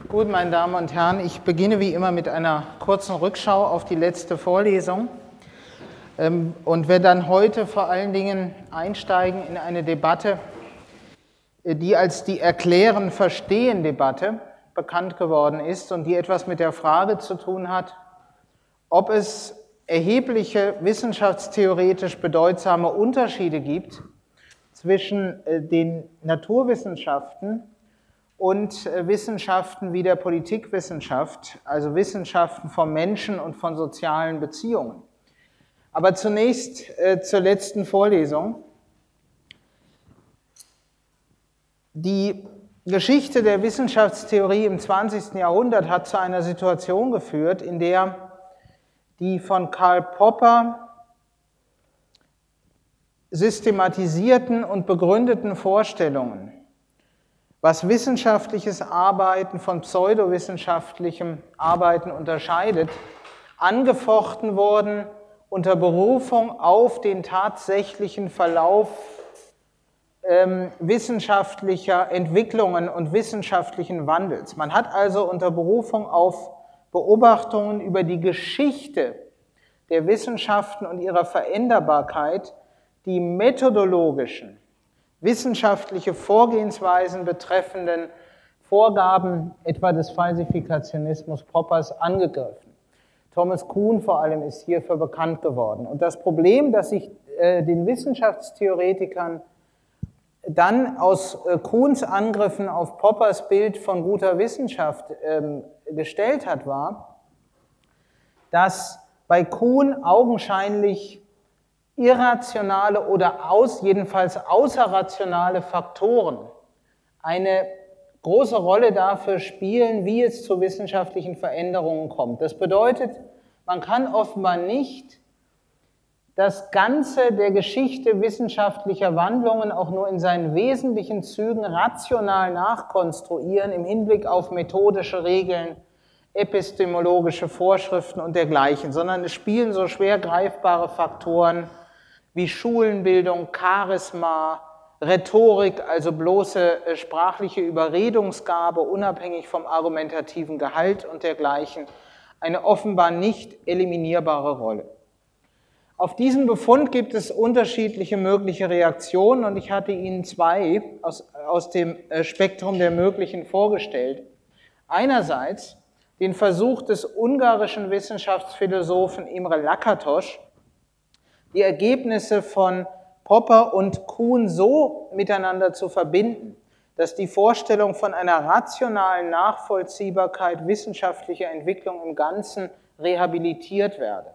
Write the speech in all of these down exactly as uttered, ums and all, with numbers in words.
Gut, meine Damen und Herren, ich beginne wie immer mit einer kurzen Rückschau auf die letzte Vorlesung und werde dann heute vor allen Dingen einsteigen in eine Debatte, die als die Erklären-Verstehen-Debatte bekannt geworden ist und die etwas mit der Frage zu tun hat, ob es erhebliche wissenschaftstheoretisch bedeutsame Unterschiede gibt zwischen den Naturwissenschaften und Wissenschaften wie der Politikwissenschaft, also Wissenschaften vom Menschen und von sozialen Beziehungen. Aber zunächst äh, zur letzten Vorlesung. Die Geschichte der Wissenschaftstheorie im zwanzigsten Jahrhundert hat zu einer Situation geführt, in der die von Karl Popper systematisierten und begründeten Vorstellungen, was wissenschaftliches Arbeiten von pseudowissenschaftlichem Arbeiten unterscheidet, angefochten wurden unter Berufung auf den tatsächlichen Verlauf ähm, wissenschaftlicher Entwicklungen und wissenschaftlichen Wandels. Man hat also unter Berufung auf Beobachtungen über die Geschichte der Wissenschaften und ihrer Veränderbarkeit die methodologischen, wissenschaftliche Vorgehensweisen betreffenden Vorgaben etwa des Falsifikationismus Poppers angegriffen. Thomas Kuhn vor allem ist hierfür bekannt geworden. Und das Problem, das sich äh, den Wissenschaftstheoretikern dann aus äh, Kuhns Angriffen auf Poppers Bild von guter Wissenschaft ähm, gestellt hat, war, dass bei Kuhn augenscheinlich irrationale oder aus, jedenfalls außerrationale Faktoren eine große Rolle dafür spielen, wie es zu wissenschaftlichen Veränderungen kommt. Das bedeutet, man kann offenbar nicht das Ganze der Geschichte wissenschaftlicher Wandlungen auch nur in seinen wesentlichen Zügen rational nachkonstruieren im Hinblick auf methodische Regeln, epistemologische Vorschriften und dergleichen, sondern es spielen so schwer greifbare Faktoren wie Schulenbildung, Charisma, Rhetorik, also bloße sprachliche Überredungsgabe, unabhängig vom argumentativen Gehalt und dergleichen, eine offenbar nicht eliminierbare Rolle. Auf diesen Befund gibt es unterschiedliche mögliche Reaktionen und ich hatte Ihnen zwei aus, aus dem Spektrum der möglichen vorgestellt. Einerseits den Versuch des ungarischen Wissenschaftsphilosophen Imre Lakatos, die Ergebnisse von Popper und Kuhn so miteinander zu verbinden, dass die Vorstellung von einer rationalen Nachvollziehbarkeit wissenschaftlicher Entwicklung im Ganzen rehabilitiert werde.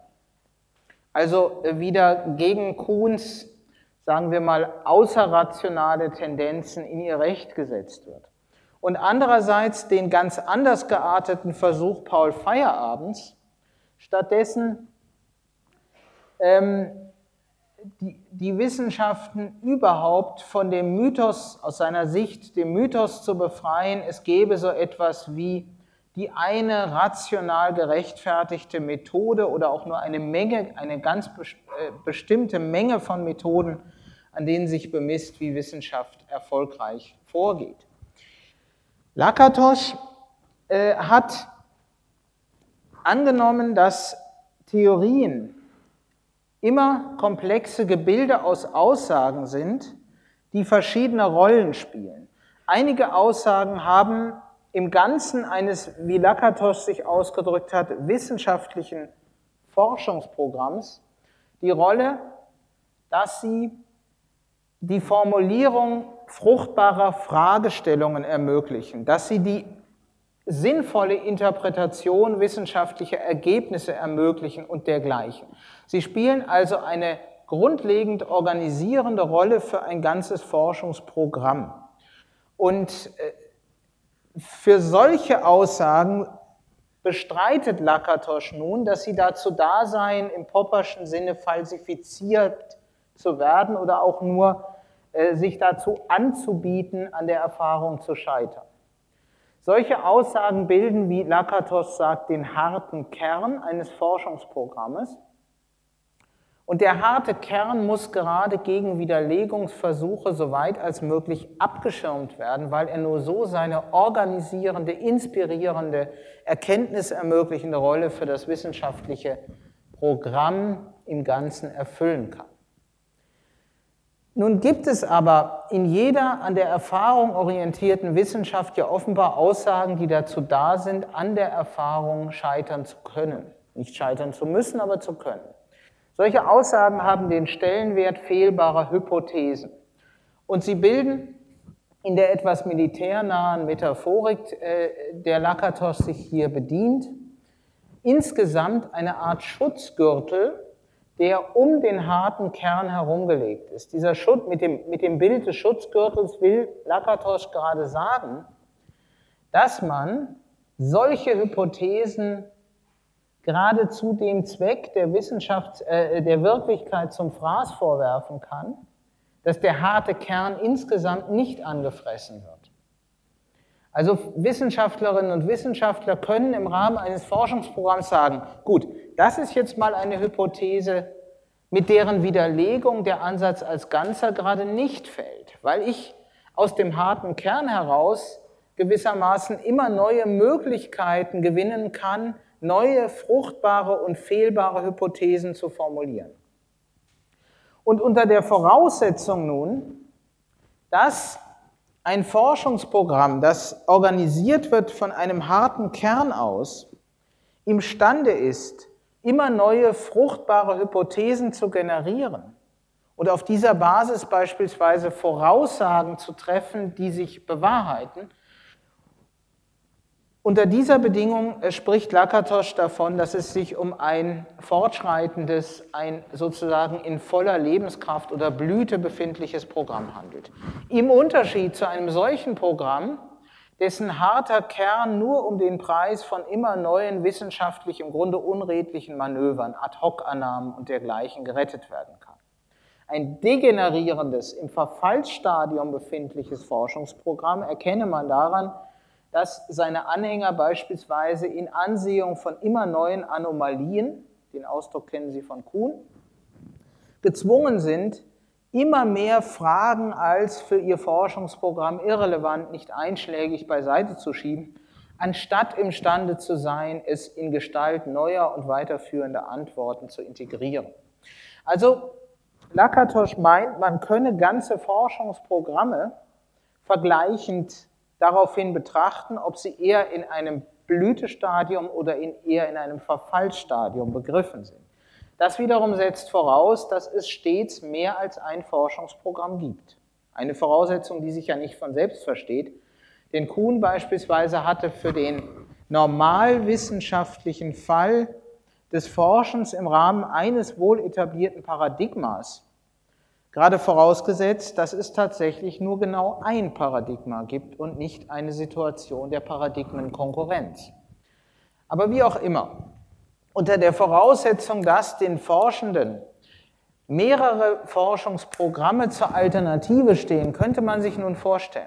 Also wieder gegen Kuhns, sagen wir mal, außerrationale Tendenzen in ihr Recht gesetzt wird. Und andererseits den ganz anders gearteten Versuch Paul Feyerabends, stattdessen ähm, Die, die Wissenschaften überhaupt von dem Mythos, aus seiner Sicht, dem Mythos zu befreien, es gäbe so etwas wie die eine rational gerechtfertigte Methode oder auch nur eine Menge, eine ganz bestimmte Menge von Methoden, an denen sich bemisst, wie Wissenschaft erfolgreich vorgeht. Lakatos äh, hat angenommen, dass Theorien immer komplexe Gebilde aus Aussagen sind, die verschiedene Rollen spielen. Einige Aussagen haben im Ganzen eines, wie Lakatos sich ausgedrückt hat, wissenschaftlichen Forschungsprogramms die Rolle, dass sie die Formulierung fruchtbarer Fragestellungen ermöglichen, dass sie die sinnvolle Interpretation wissenschaftlicher Ergebnisse ermöglichen und dergleichen. Sie spielen also eine grundlegend organisierende Rolle für ein ganzes Forschungsprogramm. Und für solche Aussagen bestreitet Lakatos nun, dass sie dazu da seien, im Popperschen Sinne falsifiziert zu werden oder auch nur äh, sich dazu anzubieten, an der Erfahrung zu scheitern. Solche Aussagen bilden, wie Lakatos sagt, den harten Kern eines Forschungsprogrammes. Und der harte Kern muss gerade gegen Widerlegungsversuche so weit als möglich abgeschirmt werden, weil er nur so seine organisierende, inspirierende, erkenntnisermöglichende Rolle für das wissenschaftliche Programm im Ganzen erfüllen kann. Nun gibt es aber in jeder an der Erfahrung orientierten Wissenschaft ja offenbar Aussagen, die dazu da sind, an der Erfahrung scheitern zu können. Nicht scheitern zu müssen, aber zu können. Solche Aussagen haben den Stellenwert fehlbarer Hypothesen. Und sie bilden in der etwas militärnahen Metaphorik, der Lakatos sich hier bedient, insgesamt eine Art Schutzgürtel, der um den harten Kern herumgelegt ist. Dieser Schutz, mit dem, mit dem Bild des Schutzgürtels will Lakatos gerade sagen, dass man solche Hypothesen gerade zu dem Zweck der Wissenschaft, äh, der Wirklichkeit zum Fraß vorwerfen kann, dass der harte Kern insgesamt nicht angefressen wird. Also Wissenschaftlerinnen und Wissenschaftler können im Rahmen eines Forschungsprogramms sagen, gut, das ist jetzt mal eine Hypothese, mit deren Widerlegung der Ansatz als Ganzer gerade nicht fällt, weil ich aus dem harten Kern heraus gewissermaßen immer neue Möglichkeiten gewinnen kann, neue, fruchtbare und fehlbare Hypothesen zu formulieren. Und unter der Voraussetzung nun, dass ein Forschungsprogramm, das organisiert wird von einem harten Kern aus, imstande ist, immer neue, fruchtbare Hypothesen zu generieren und auf dieser Basis beispielsweise Voraussagen zu treffen, die sich bewahrheiten. Unter dieser Bedingung spricht Lakatos davon, dass es sich um ein fortschreitendes, ein sozusagen in voller Lebenskraft oder Blüte befindliches Programm handelt. Im Unterschied zu einem solchen Programm, dessen harter Kern nur um den Preis von immer neuen wissenschaftlich im Grunde unredlichen Manövern, Ad-hoc-Annahmen und dergleichen gerettet werden kann. Ein degenerierendes, im Verfallsstadium befindliches Forschungsprogramm erkenne man daran, dass seine Anhänger beispielsweise in Ansehung von immer neuen Anomalien, den Ausdruck kennen Sie von Kuhn, gezwungen sind, immer mehr Fragen als für ihr Forschungsprogramm irrelevant, nicht einschlägig beiseite zu schieben, anstatt imstande zu sein, es in Gestalt neuer und weiterführender Antworten zu integrieren. Also Lakatos meint, man könne ganze Forschungsprogramme vergleichend daraufhin betrachten, ob sie eher in einem Blütestadium oder in eher in einem Verfallsstadium begriffen sind. Das wiederum setzt voraus, dass es stets mehr als ein Forschungsprogramm gibt. Eine Voraussetzung, die sich ja nicht von selbst versteht. Denn Kuhn beispielsweise hatte für den normalwissenschaftlichen Fall des Forschens im Rahmen eines wohl etablierten Paradigmas gerade vorausgesetzt, dass es tatsächlich nur genau ein Paradigma gibt und nicht eine Situation der Paradigmenkonkurrenz. Aber wie auch immer, unter der Voraussetzung, dass den Forschenden mehrere Forschungsprogramme zur Alternative stehen, könnte man sich nun vorstellen,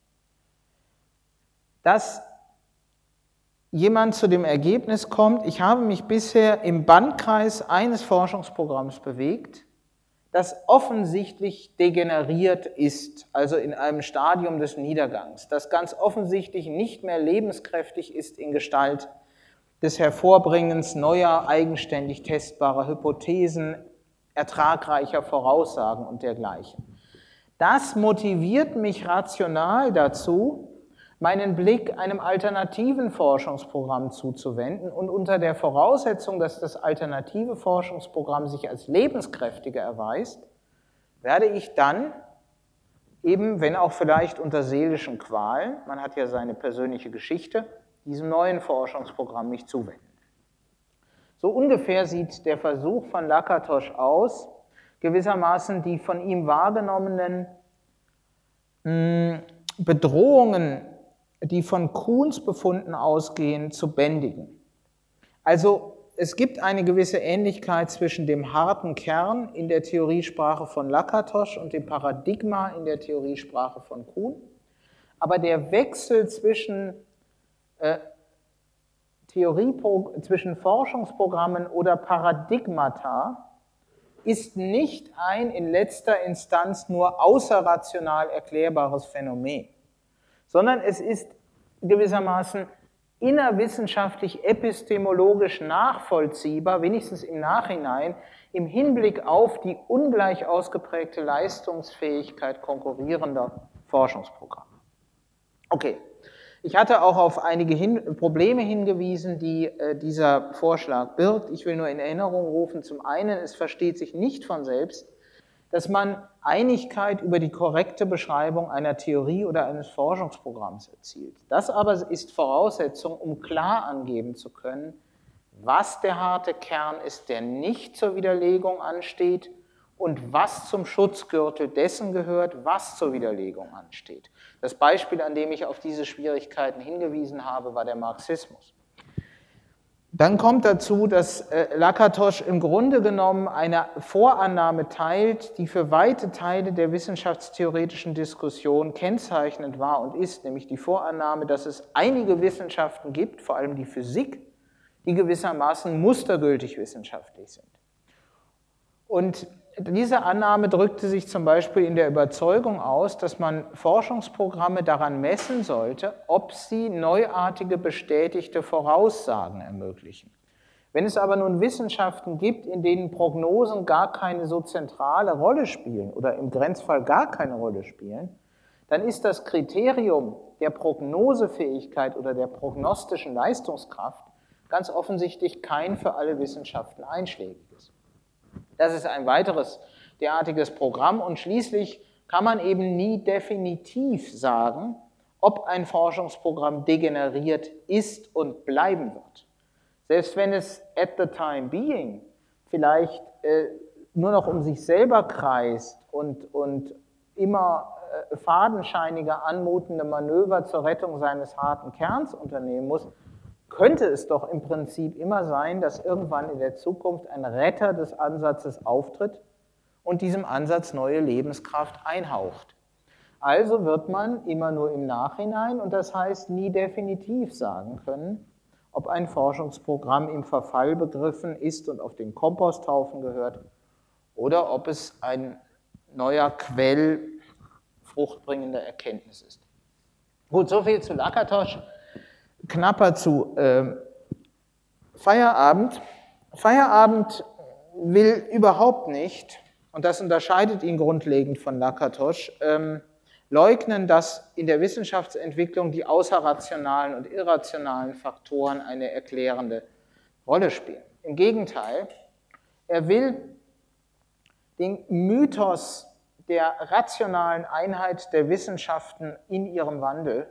dass jemand zu dem Ergebnis kommt, ich habe mich bisher im Bandkreis eines Forschungsprogramms bewegt, das offensichtlich degeneriert ist, also in einem Stadium des Niedergangs, das ganz offensichtlich nicht mehr lebenskräftig ist in Gestalt des Hervorbringens neuer, eigenständig testbarer Hypothesen, ertragreicher Voraussagen und dergleichen. Das motiviert mich rational dazu, meinen Blick einem alternativen Forschungsprogramm zuzuwenden und unter der Voraussetzung, dass das alternative Forschungsprogramm sich als lebenskräftiger erweist, werde ich dann eben, wenn auch vielleicht unter seelischen Qualen, man hat ja seine persönliche Geschichte, diesem neuen Forschungsprogramm mich zuwenden. So ungefähr sieht der Versuch von Lakatos aus, gewissermaßen die von ihm wahrgenommenen mh, Bedrohungen, die von Kuhns Befunden ausgehen, zu bändigen. Also es gibt eine gewisse Ähnlichkeit zwischen dem harten Kern in der Theoriesprache von Lakatos und dem Paradigma in der Theoriesprache von Kuhn. Aber der Wechsel zwischen, äh, Theorie, zwischen Forschungsprogrammen oder Paradigmata ist nicht ein in letzter Instanz nur außerrational erklärbares Phänomen, sondern es ist gewissermaßen innerwissenschaftlich epistemologisch nachvollziehbar, wenigstens im Nachhinein, im Hinblick auf die ungleich ausgeprägte Leistungsfähigkeit konkurrierender Forschungsprogramme. Okay, ich hatte auch auf einige hin Probleme hingewiesen, die äh, dieser Vorschlag birgt. Ich will nur in Erinnerung rufen, zum einen, es versteht sich nicht von selbst, dass man Einigkeit über die korrekte Beschreibung einer Theorie oder eines Forschungsprogramms erzielt. Das aber ist Voraussetzung, um klar angeben zu können, was der harte Kern ist, der nicht zur Widerlegung ansteht und was zum Schutzgürtel dessen gehört, was zur Widerlegung ansteht. Das Beispiel, an dem ich auf diese Schwierigkeiten hingewiesen habe, war der Marxismus. Dann kommt dazu, dass äh, Lakatos im Grunde genommen eine Vorannahme teilt, die für weite Teile der wissenschaftstheoretischen Diskussion kennzeichnend war und ist, nämlich die Vorannahme, dass es einige Wissenschaften gibt, vor allem die Physik, die gewissermaßen mustergültig wissenschaftlich sind. Und diese Annahme drückte sich zum Beispiel in der Überzeugung aus, dass man Forschungsprogramme daran messen sollte, ob sie neuartige, bestätigte Voraussagen ermöglichen. Wenn es aber nun Wissenschaften gibt, in denen Prognosen gar keine so zentrale Rolle spielen oder im Grenzfall gar keine Rolle spielen, dann ist das Kriterium der Prognosefähigkeit oder der prognostischen Leistungskraft ganz offensichtlich kein für alle Wissenschaften einschlägiges. Das ist ein weiteres derartiges Programm und schließlich kann man eben nie definitiv sagen, ob ein Forschungsprogramm degeneriert ist und bleiben wird. Selbst wenn es at the time being vielleicht äh, nur noch um sich selber kreist und, und immer äh, fadenscheiniger anmutende Manöver zur Rettung seines harten Kerns unternehmen muss, könnte es doch im Prinzip immer sein, dass irgendwann in der Zukunft ein Retter des Ansatzes auftritt und diesem Ansatz neue Lebenskraft einhaucht. Also wird man immer nur im Nachhinein und das heißt nie definitiv sagen können, ob ein Forschungsprogramm im Verfall begriffen ist und auf den Komposthaufen gehört oder ob es ein neuer Quell fruchtbringender Erkenntnis ist. Gut, soviel zu Lakatos. Knapper zu äh, Feierabend. Feierabend will überhaupt nicht, und das unterscheidet ihn grundlegend von Lakatos, ähm, leugnen, dass in der Wissenschaftsentwicklung die außerrationalen und irrationalen Faktoren eine erklärende Rolle spielen. Im Gegenteil, er will den Mythos der rationalen Einheit der Wissenschaften in ihrem Wandel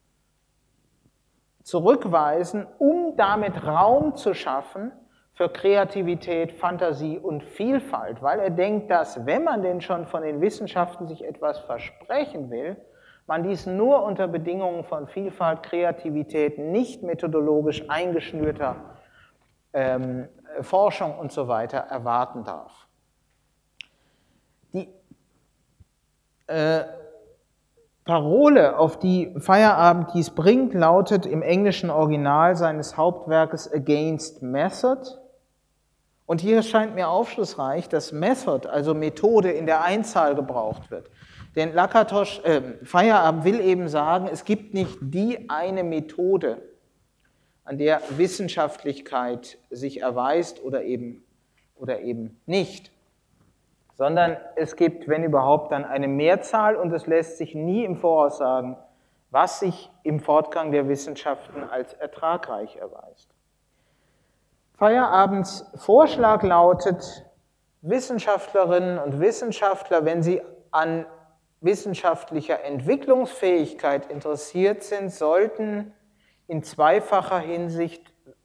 zurückweisen, um damit Raum zu schaffen für Kreativität, Fantasie und Vielfalt, weil er denkt, dass, wenn man denn schon von den Wissenschaften sich etwas versprechen will, man dies nur unter Bedingungen von Vielfalt, Kreativität, nicht methodologisch eingeschnürter ähm, Forschung und so weiter erwarten darf. Die äh, Parole, auf die Feierabend dies bringt, lautet im englischen Original seines Hauptwerkes Against Method. Und hier scheint mir aufschlussreich, dass Method, also Methode, in der Einzahl gebraucht wird. Denn Lakatos, äh, Feierabend will eben sagen, es gibt nicht die eine Methode, an der Wissenschaftlichkeit sich erweist oder eben, oder eben nicht, sondern es gibt, wenn überhaupt, dann eine Mehrzahl und es lässt sich nie im Voraus sagen, was sich im Fortgang der Wissenschaften als ertragreich erweist. Feierabends Vorschlag lautet, Wissenschaftlerinnen und Wissenschaftler, wenn sie an wissenschaftlicher Entwicklungsfähigkeit interessiert sind, sollten in zweifacher Hinsicht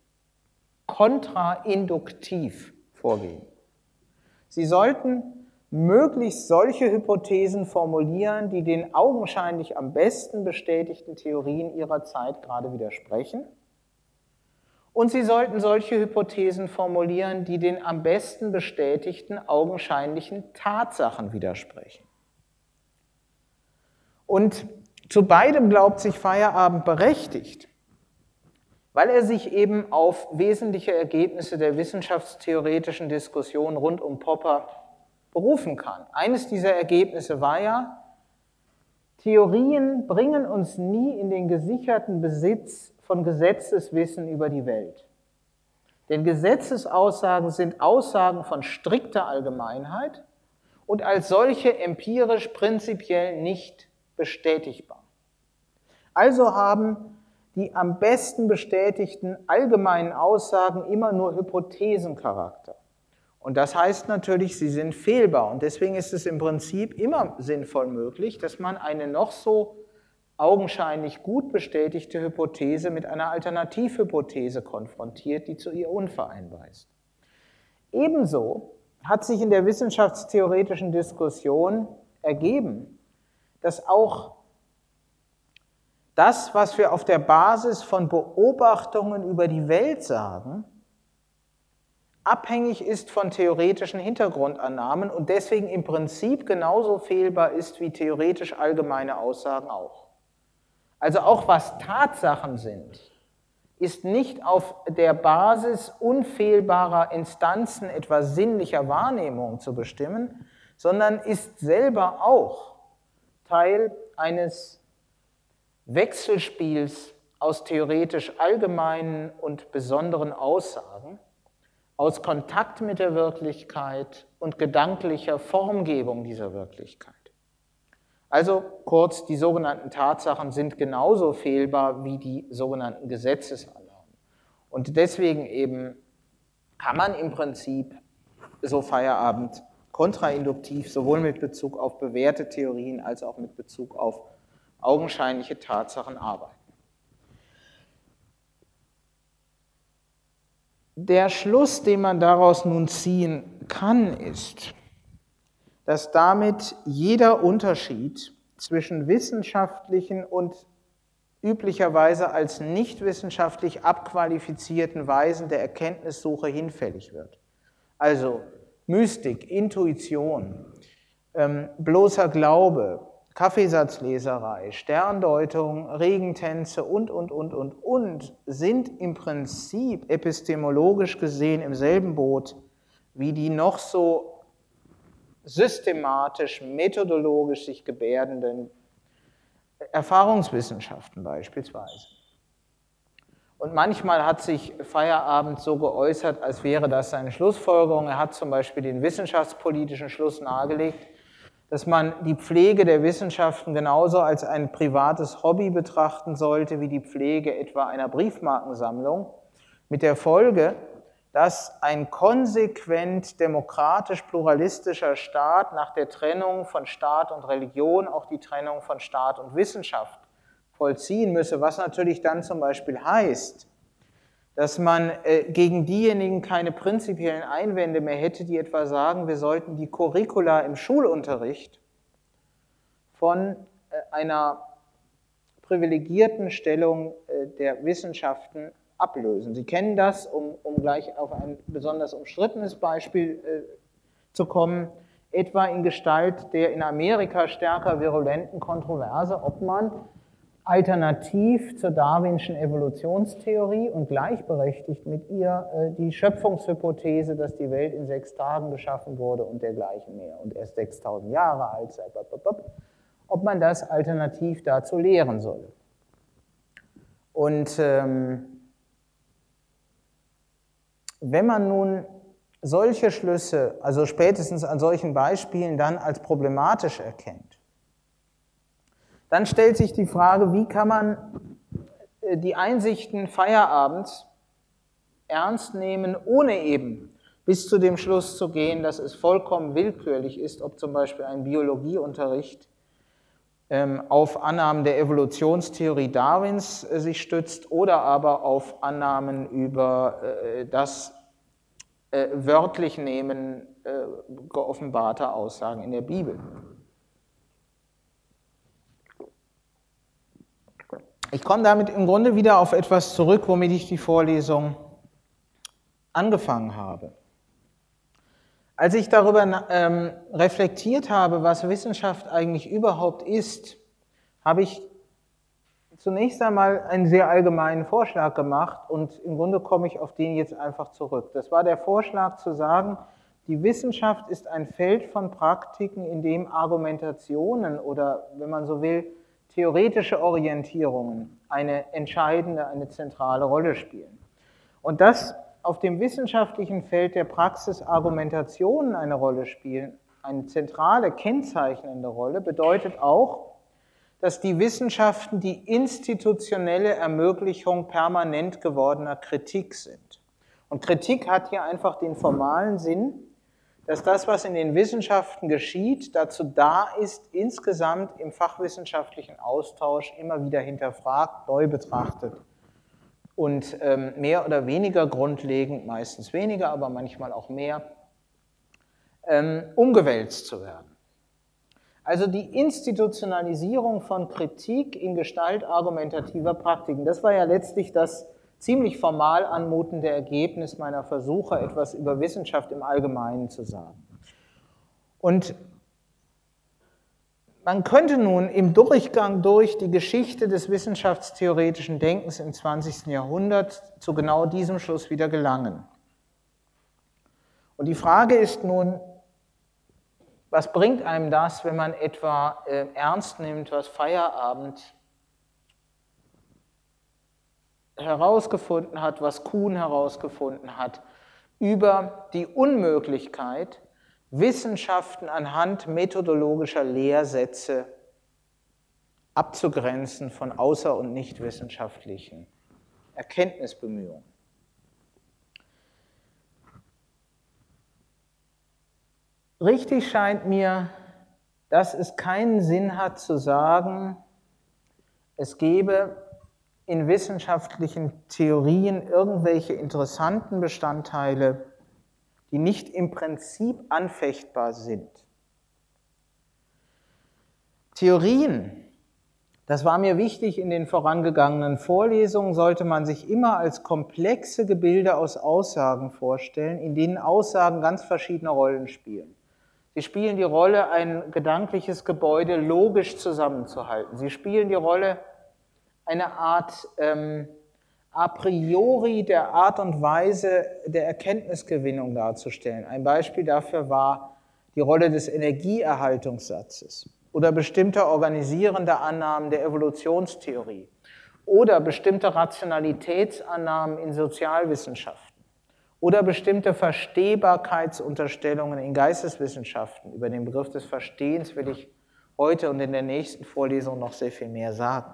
kontrainduktiv vorgehen. Sie sollten möglichst solche Hypothesen formulieren, die den augenscheinlich am besten bestätigten Theorien ihrer Zeit gerade widersprechen. Und sie sollten solche Hypothesen formulieren, die den am besten bestätigten augenscheinlichen Tatsachen widersprechen. Und zu beidem glaubt sich Feierabend berechtigt, weil er sich eben auf wesentliche Ergebnisse der wissenschaftstheoretischen Diskussion rund um Popper berufen kann. Eines dieser Ergebnisse war ja, Theorien bringen uns nie in den gesicherten Besitz von Gesetzeswissen über die Welt. Denn Gesetzesaussagen sind Aussagen von strikter Allgemeinheit und als solche empirisch prinzipiell nicht bestätigbar. Also haben die am besten bestätigten allgemeinen Aussagen immer nur Hypothesencharakter. Und das heißt natürlich, sie sind fehlbar. Und deswegen ist es im Prinzip immer sinnvoll möglich, dass man eine noch so augenscheinlich gut bestätigte Hypothese mit einer Alternativhypothese konfrontiert, die zu ihr unvereinbar ist. Ebenso hat sich in der wissenschaftstheoretischen Diskussion ergeben, dass auch das, was wir auf der Basis von Beobachtungen über die Welt sagen, abhängig ist von theoretischen Hintergrundannahmen und deswegen im Prinzip genauso fehlbar ist wie theoretisch allgemeine Aussagen auch. Also auch was Tatsachen sind, ist nicht auf der Basis unfehlbarer Instanzen, etwa sinnlicher Wahrnehmung zu bestimmen, sondern ist selber auch Teil eines Wechselspiels aus theoretisch allgemeinen und besonderen Aussagen, aus Kontakt mit der Wirklichkeit und gedanklicher Formgebung dieser Wirklichkeit. Also kurz, die sogenannten Tatsachen sind genauso fehlbar wie die sogenannten Gesetzesannahmen. Und deswegen eben kann man im Prinzip so Feierabend kontrainduktiv sowohl mit Bezug auf bewährte Theorien als auch mit Bezug auf augenscheinliche Tatsachen arbeiten. Der Schluss, den man daraus nun ziehen kann, ist, dass damit jeder Unterschied zwischen wissenschaftlichen und üblicherweise als nicht wissenschaftlich abqualifizierten Weisen der Erkenntnissuche hinfällig wird. Also Mystik, Intuition, ähm, bloßer Glaube, Kaffeesatzleserei, Sterndeutung, Regentänze und, und, und, und, und sind im Prinzip epistemologisch gesehen im selben Boot wie die noch so systematisch, methodologisch sich gebärdenden Erfahrungswissenschaften beispielsweise. Und manchmal hat sich Feierabend so geäußert, als wäre das seine Schlussfolgerung. Er hat zum Beispiel den wissenschaftspolitischen Schluss nahegelegt, dass man die Pflege der Wissenschaften genauso als ein privates Hobby betrachten sollte, wie die Pflege etwa einer Briefmarkensammlung, mit der Folge, dass ein konsequent demokratisch-pluralistischer Staat nach der Trennung von Staat und Religion auch die Trennung von Staat und Wissenschaft vollziehen müsse, was natürlich dann zum Beispiel heißt, dass man äh, gegen diejenigen keine prinzipiellen Einwände mehr hätte, die etwa sagen, wir sollten die Curricula im Schulunterricht von äh, einer privilegierten Stellung äh, der Wissenschaften ablösen. Sie kennen das, um, um gleich auf ein besonders umstrittenes Beispiel äh, zu kommen, etwa in Gestalt der in Amerika stärker virulenten Kontroverse, ob man alternativ zur darwinschen Evolutionstheorie und gleichberechtigt mit ihr äh, die Schöpfungshypothese, dass die Welt in sechs Tagen geschaffen wurde und dergleichen mehr und erst sechstausend Jahre alt sei, ob man das alternativ dazu lehren solle. Und ähm, wenn man nun solche Schlüsse, also spätestens an solchen Beispielen, dann als problematisch erkennt, dann stellt sich die Frage, wie kann man die Einsichten Feierabends ernst nehmen, ohne eben bis zu dem Schluss zu gehen, dass es vollkommen willkürlich ist, ob zum Beispiel ein Biologieunterricht ähm, auf Annahmen der Evolutionstheorie Darwins äh, sich stützt oder aber auf Annahmen über äh, das äh, wörtlich Nehmen äh, geoffenbarter Aussagen in der Bibel. Ich komme damit im Grunde wieder auf etwas zurück, womit ich die Vorlesung angefangen habe. Als ich darüber ähm, reflektiert habe, was Wissenschaft eigentlich überhaupt ist, habe ich zunächst einmal einen sehr allgemeinen Vorschlag gemacht und im Grunde komme ich auf den jetzt einfach zurück. Das war der Vorschlag zu sagen, Die Wissenschaft ist ein Feld von Praktiken, in dem Argumentationen oder, wenn man so will, theoretische Orientierungen eine entscheidende, eine zentrale Rolle spielen. Und dass auf dem wissenschaftlichen Feld der Praxis Argumentationen eine Rolle spielen, eine zentrale, kennzeichnende Rolle, bedeutet auch, dass die Wissenschaften die institutionelle Ermöglichung permanent gewordener Kritik sind. Und Kritik hat hier einfach den formalen Sinn, dass das, was in den Wissenschaften geschieht, dazu da ist, insgesamt im fachwissenschaftlichen Austausch immer wieder hinterfragt, neu betrachtet und ähm, mehr oder weniger grundlegend, meistens weniger, aber manchmal auch mehr, ähm, umgewälzt zu werden. Also die Institutionalisierung von Kritik in Gestalt argumentativer Praktiken, das war ja letztlich das ziemlich formal anmutende Ergebnis meiner Versuche, etwas über Wissenschaft im Allgemeinen zu sagen. Und man könnte nun im Durchgang durch die Geschichte des wissenschaftstheoretischen Denkens im zwanzigsten Jahrhundert zu genau diesem Schluss wieder gelangen. Und die Frage ist nun, was bringt einem das, wenn man etwa äh, ernst nimmt, was Feyerabend herausgefunden hat, was Kuhn herausgefunden hat, über die Unmöglichkeit, Wissenschaften anhand methodologischer Lehrsätze abzugrenzen von außer- und nichtwissenschaftlichen Erkenntnisbemühungen. Richtig scheint mir, dass es keinen Sinn hat zu sagen, es gebe in wissenschaftlichen Theorien irgendwelche interessanten Bestandteile, die nicht im Prinzip anfechtbar sind. Theorien, das war mir wichtig in den vorangegangenen Vorlesungen, sollte man sich immer als komplexe Gebilde aus Aussagen vorstellen, in denen Aussagen ganz verschiedene Rollen spielen. Sie spielen die Rolle, ein gedankliches Gebäude logisch zusammenzuhalten. Sie spielen die Rolle, eine Art ähm, a priori der Art und Weise der Erkenntnisgewinnung darzustellen. Ein Beispiel dafür war die Rolle des Energieerhaltungssatzes oder bestimmter organisierender Annahmen der Evolutionstheorie oder bestimmte Rationalitätsannahmen in Sozialwissenschaften oder bestimmte Verstehbarkeitsunterstellungen in Geisteswissenschaften. Über den Begriff des Verstehens will ich heute und in der nächsten Vorlesung noch sehr viel mehr sagen.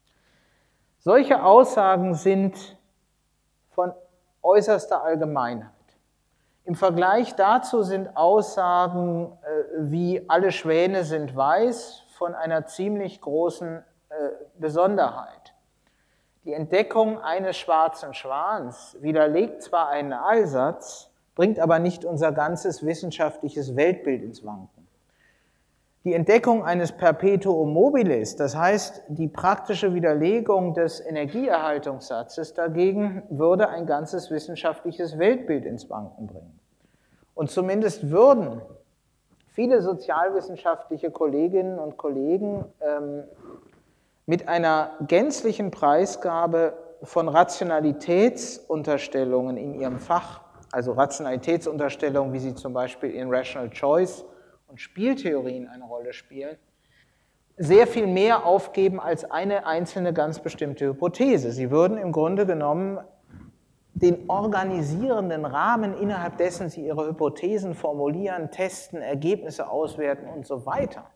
Solche Aussagen sind von äußerster Allgemeinheit. Im Vergleich dazu sind Aussagen äh, wie alle Schwäne sind weiß von einer ziemlich großen äh, Besonderheit. Die Entdeckung eines schwarzen Schwans widerlegt zwar einen Allsatz, bringt aber nicht unser ganzes wissenschaftliches Weltbild ins Wanken. Die Entdeckung eines Perpetuum mobilis, das heißt die praktische Widerlegung des Energieerhaltungssatzes dagegen, würde ein ganzes wissenschaftliches Weltbild ins Wanken bringen. Und zumindest würden viele sozialwissenschaftliche Kolleginnen und Kollegen ähm, mit einer gänzlichen Preisgabe von Rationalitätsunterstellungen in ihrem Fach, also Rationalitätsunterstellungen, wie sie zum Beispiel in Rational Choice und Spieltheorien eine Rolle spielen, sehr viel mehr aufgeben als eine einzelne ganz bestimmte Hypothese. Sie würden im Grunde genommen den organisierenden Rahmen, innerhalb dessen sie ihre Hypothesen formulieren, testen, Ergebnisse auswerten und so weiter,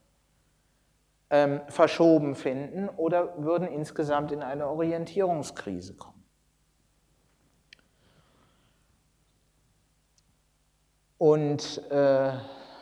ähm, verschoben finden oder würden insgesamt in eine Orientierungskrise kommen. Und äh,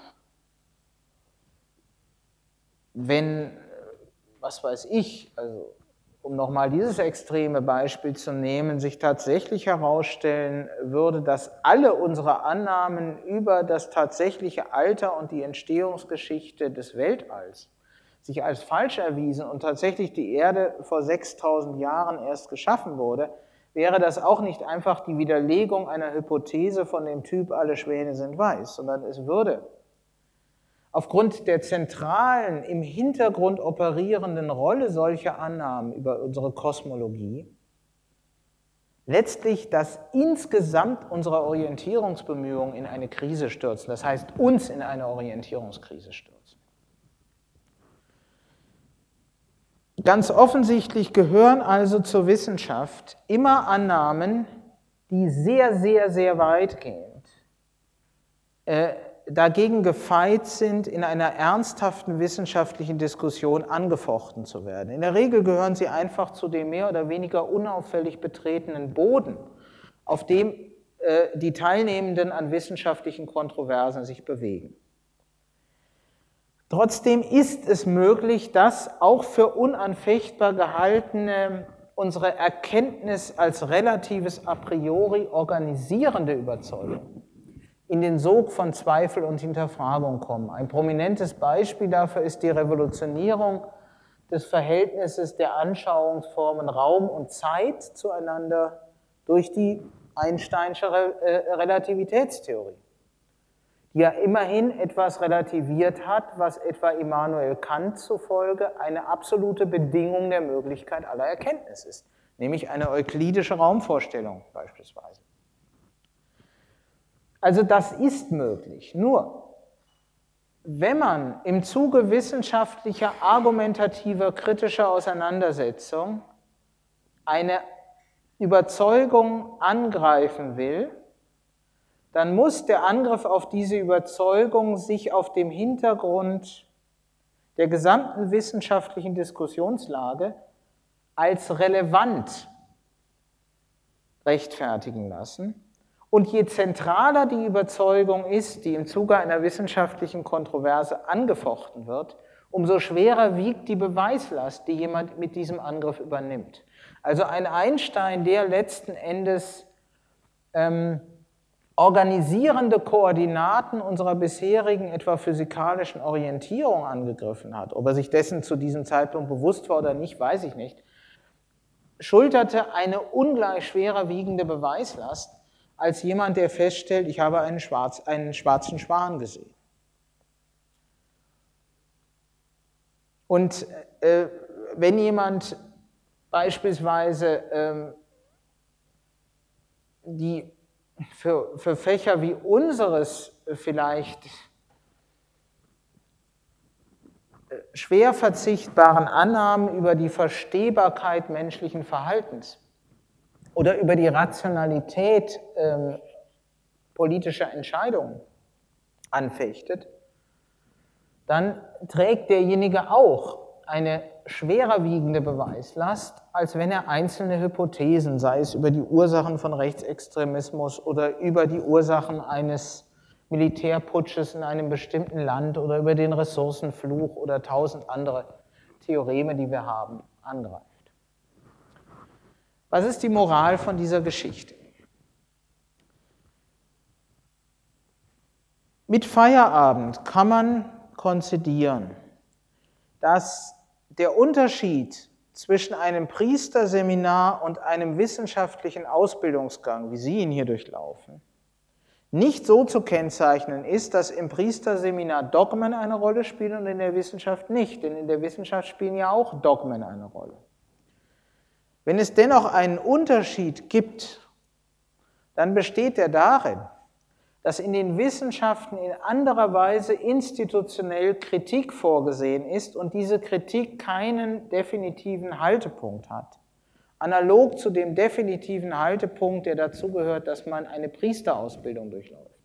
wenn, was weiß ich, also um nochmal dieses extreme Beispiel zu nehmen, sich tatsächlich herausstellen würde, dass alle unsere Annahmen über das tatsächliche Alter und die Entstehungsgeschichte des Weltalls sich als falsch erwiesen und tatsächlich die Erde vor sechstausend Jahren erst geschaffen wurde, wäre das auch nicht einfach die Widerlegung einer Hypothese von dem Typ, alle Schwäne sind weiß, sondern es würde aufgrund der zentralen, im Hintergrund operierenden Rolle solcher Annahmen über unsere Kosmologie letztlich das insgesamt unserer Orientierungsbemühungen in eine Krise stürzen, das heißt uns in eine Orientierungskrise stürzen. Ganz offensichtlich gehören also zur Wissenschaft immer Annahmen, die sehr, sehr, sehr weitgehend äh, dagegen gefeit sind, in einer ernsthaften wissenschaftlichen Diskussion angefochten zu werden. In der Regel gehören sie einfach zu dem mehr oder weniger unauffällig betretenen Boden, auf dem äh, die Teilnehmenden an wissenschaftlichen Kontroversen sich bewegen. Trotzdem ist es möglich, dass auch für unanfechtbar gehaltene, unsere Erkenntnis als relatives a priori organisierende Überzeugung in den Sog von Zweifel und Hinterfragung kommen. Ein prominentes Beispiel dafür ist die Revolutionierung des Verhältnisses der Anschauungsformen Raum und Zeit zueinander durch die Einsteinsche Relativitätstheorie, die ja immerhin etwas relativiert hat, was etwa Immanuel Kant zufolge eine absolute Bedingung der Möglichkeit aller Erkenntnis ist, nämlich eine euklidische Raumvorstellung beispielsweise. Also das ist möglich, nur wenn man im Zuge wissenschaftlicher, argumentativer, kritischer Auseinandersetzung eine Überzeugung angreifen will, dann muss der Angriff auf diese Überzeugung sich auf dem Hintergrund der gesamten wissenschaftlichen Diskussionslage als relevant rechtfertigen lassen. Und je zentraler die Überzeugung ist, die im Zuge einer wissenschaftlichen Kontroverse angefochten wird, umso schwerer wiegt die Beweislast, die jemand mit diesem Angriff übernimmt. Also ein Einstein, der letzten Endes ähm, organisierende Koordinaten unserer bisherigen, etwa physikalischen Orientierung angegriffen hat, ob er sich dessen zu diesem Zeitpunkt bewusst war oder nicht, weiß ich nicht, schulterte eine ungleich schwerer wiegende Beweislast, als jemand, der feststellt, ich habe einen, Schwarz, einen schwarzen Schwan gesehen. Und äh, wenn jemand beispielsweise ähm, die für, für Fächer wie unseres vielleicht schwer verzichtbaren Annahmen über die Verstehbarkeit menschlichen Verhaltens oder über die Rationalität ähm, politischer Entscheidungen anfechtet, dann trägt derjenige auch eine schwerer wiegende Beweislast, als wenn er einzelne Hypothesen, sei es über die Ursachen von Rechtsextremismus oder über die Ursachen eines Militärputsches in einem bestimmten Land oder über den Ressourcenfluch oder tausend andere Theoreme, die wir haben, angreift. Was ist die Moral von dieser Geschichte? Mit Feierabend kann man konzidieren, dass der Unterschied zwischen einem Priesterseminar und einem wissenschaftlichen Ausbildungsgang, wie Sie ihn hier durchlaufen, nicht so zu kennzeichnen ist, dass im Priesterseminar Dogmen eine Rolle spielen und in der Wissenschaft nicht, denn in der Wissenschaft spielen ja auch Dogmen eine Rolle. Wenn es dennoch einen Unterschied gibt, dann besteht er darin, dass in den Wissenschaften in anderer Weise institutionell Kritik vorgesehen ist und diese Kritik keinen definitiven Haltepunkt hat. Analog zu dem definitiven Haltepunkt, der dazu gehört, dass man eine Priesterausbildung durchläuft.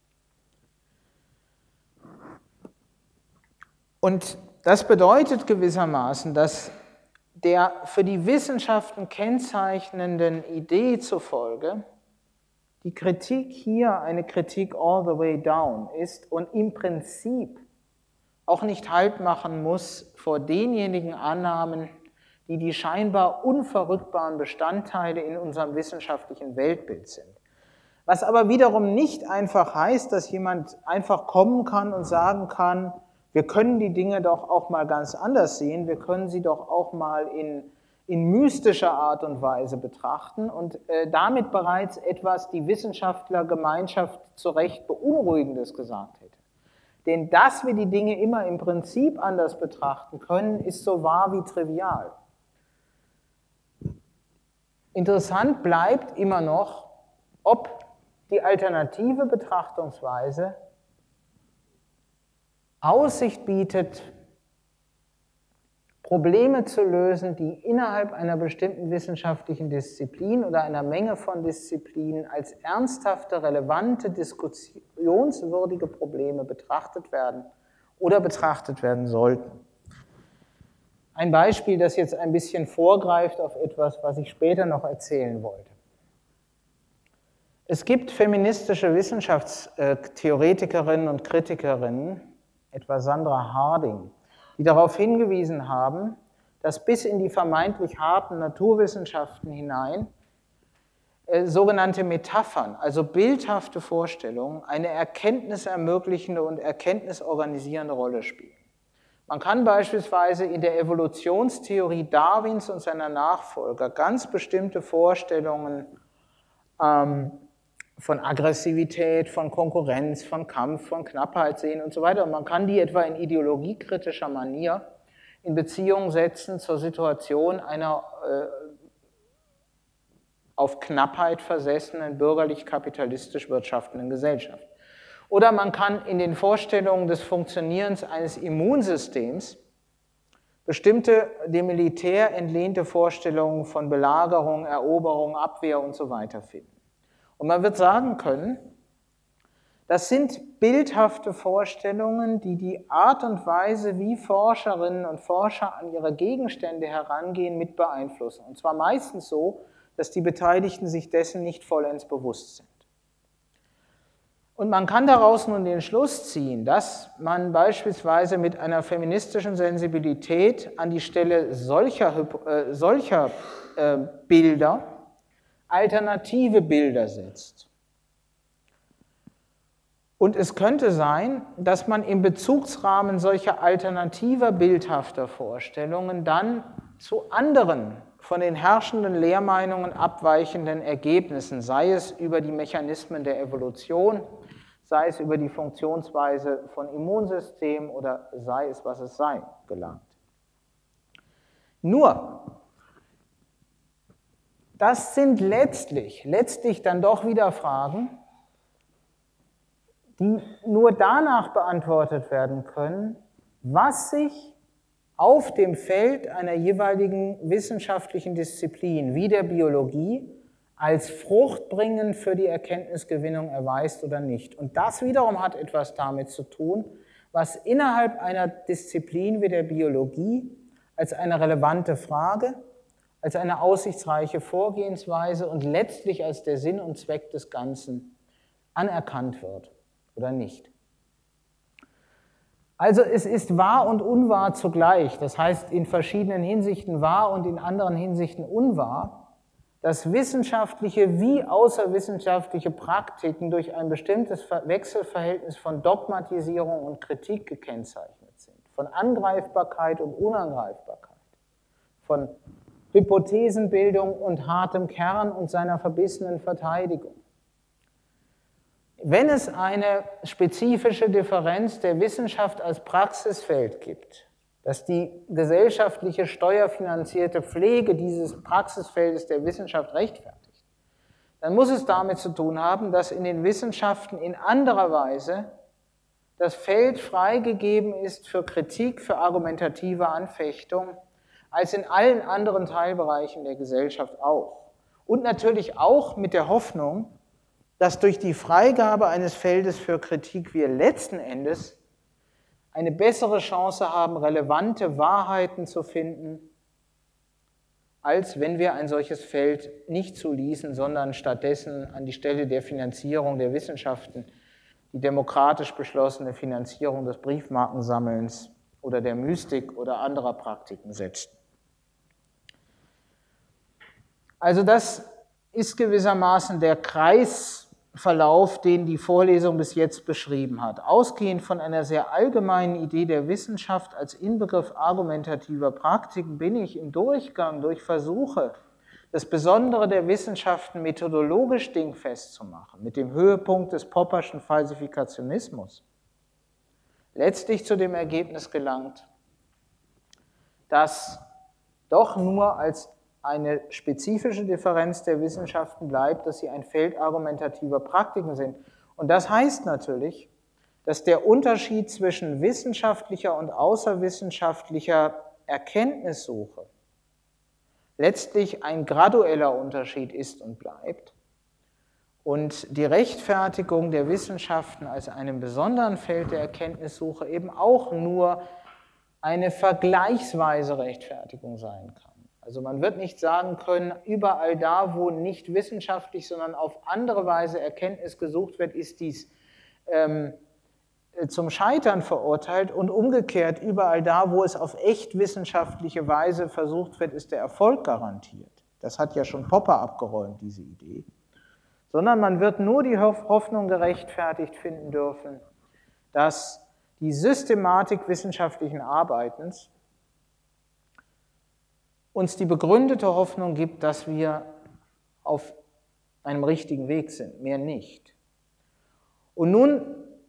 Und das bedeutet gewissermaßen, dass der für die Wissenschaften kennzeichnenden Idee zufolge die Kritik hier eine Kritik all the way down ist und im Prinzip auch nicht Halt machen muss vor denjenigen Annahmen, die die scheinbar unverrückbaren Bestandteile in unserem wissenschaftlichen Weltbild sind. Was aber wiederum nicht einfach heißt, dass jemand einfach kommen kann und sagen kann, wir können die Dinge doch auch mal ganz anders sehen, wir können sie doch auch mal in, in mystischer Art und Weise betrachten und äh, damit bereits etwas die Wissenschaftlergemeinschaft zu Recht Beunruhigendes gesagt hätte. Denn dass wir die Dinge immer im Prinzip anders betrachten können, ist so wahr wie trivial. Interessant bleibt immer noch, ob die alternative Betrachtungsweise Aussicht bietet, Probleme zu lösen, die innerhalb einer bestimmten wissenschaftlichen Disziplin oder einer Menge von Disziplinen als ernsthafte, relevante, diskussionswürdige Probleme betrachtet werden oder betrachtet werden sollten. Ein Beispiel, das jetzt ein bisschen vorgreift auf etwas, was ich später noch erzählen wollte. Es gibt feministische Wissenschaftstheoretikerinnen und Kritikerinnen, etwa Sandra Harding, die darauf hingewiesen haben, dass bis in die vermeintlich harten Naturwissenschaften hinein äh, sogenannte Metaphern, also bildhafte Vorstellungen, eine erkenntnisermöglichende und erkenntnisorganisierende Rolle spielen. Man kann beispielsweise in der Evolutionstheorie Darwins und seiner Nachfolger ganz bestimmte Vorstellungen ähm, von Aggressivität, von Konkurrenz, von Kampf, von Knappheit sehen und so weiter. Und man kann die etwa in ideologiekritischer Manier in Beziehung setzen zur Situation einer äh, auf Knappheit versessenen, bürgerlich-kapitalistisch wirtschaftenden Gesellschaft. Oder man kann in den Vorstellungen des Funktionierens eines Immunsystems bestimmte dem Militär entlehnte Vorstellungen von Belagerung, Eroberung, Abwehr und so weiter finden. Und man wird sagen können, das sind bildhafte Vorstellungen, die die Art und Weise, wie Forscherinnen und Forscher an ihre Gegenstände herangehen, mit beeinflussen. Und zwar meistens so, dass die Beteiligten sich dessen nicht vollends bewusst sind. Und man kann daraus nun den Schluss ziehen, dass man beispielsweise mit einer feministischen Sensibilität an die Stelle solcher, äh, solcher äh, Bilder alternative Bilder setzt. Und es könnte sein, dass man im Bezugsrahmen solcher alternativer bildhafter Vorstellungen dann zu anderen, von den herrschenden Lehrmeinungen abweichenden Ergebnissen, sei es über die Mechanismen der Evolution, sei es über die Funktionsweise von Immunsystemen oder sei es, was es sei, gelangt. Nur, das sind letztlich, letztlich dann doch wieder Fragen, die nur danach beantwortet werden können, was sich auf dem Feld einer jeweiligen wissenschaftlichen Disziplin wie der Biologie als fruchtbringend für die Erkenntnisgewinnung erweist oder nicht. Und das wiederum hat etwas damit zu tun, was innerhalb einer Disziplin wie der Biologie als eine relevante Frage, als eine aussichtsreiche Vorgehensweise und letztlich als der Sinn und Zweck des Ganzen anerkannt wird oder nicht. Also es ist wahr und unwahr zugleich, das heißt in verschiedenen Hinsichten wahr und in anderen Hinsichten unwahr, dass wissenschaftliche wie außerwissenschaftliche Praktiken durch ein bestimmtes Wechselverhältnis von Dogmatisierung und Kritik gekennzeichnet sind, von Angreifbarkeit und Unangreifbarkeit, von Hypothesenbildung und hartem Kern und seiner verbissenen Verteidigung. Wenn es eine spezifische Differenz der Wissenschaft als Praxisfeld gibt, dass die gesellschaftliche steuerfinanzierte Pflege dieses Praxisfeldes der Wissenschaft rechtfertigt, dann muss es damit zu tun haben, dass in den Wissenschaften in anderer Weise das Feld freigegeben ist für Kritik, für argumentative Anfechtung, als in allen anderen Teilbereichen der Gesellschaft auch. Und natürlich auch mit der Hoffnung, dass durch die Freigabe eines Feldes für Kritik wir letzten Endes eine bessere Chance haben, relevante Wahrheiten zu finden, als wenn wir ein solches Feld nicht zuließen, sondern stattdessen an die Stelle der Finanzierung der Wissenschaften die demokratisch beschlossene Finanzierung des Briefmarkensammelns oder der Mystik oder anderer Praktiken setzten. Also das ist gewissermaßen der Kreisverlauf, den die Vorlesung bis jetzt beschrieben hat. Ausgehend von einer sehr allgemeinen Idee der Wissenschaft als Inbegriff argumentativer Praktiken bin ich im Durchgang durch Versuche, das Besondere der Wissenschaften methodologisch dingfest zu machen, mit dem Höhepunkt des Popperschen Falsifikationismus, letztlich zu dem Ergebnis gelangt, dass doch nur als eine spezifische Differenz der Wissenschaften bleibt, dass sie ein Feld argumentativer Praktiken sind. Und das heißt natürlich, dass der Unterschied zwischen wissenschaftlicher und außerwissenschaftlicher Erkenntnissuche letztlich ein gradueller Unterschied ist und bleibt und die Rechtfertigung der Wissenschaften als einem besonderen Feld der Erkenntnissuche eben auch nur eine vergleichsweise Rechtfertigung sein kann. Also man wird nicht sagen können, überall da, wo nicht wissenschaftlich, sondern auf andere Weise Erkenntnis gesucht wird, ist dies ähm, zum Scheitern verurteilt und umgekehrt, überall da, wo es auf echt wissenschaftliche Weise versucht wird, ist der Erfolg garantiert. Das hat ja schon Popper abgeräumt, diese Idee. Sondern man wird nur die Hoffnung gerechtfertigt finden dürfen, dass die Systematik wissenschaftlichen Arbeitens uns die begründete Hoffnung gibt, dass wir auf einem richtigen Weg sind, mehr nicht. Und nun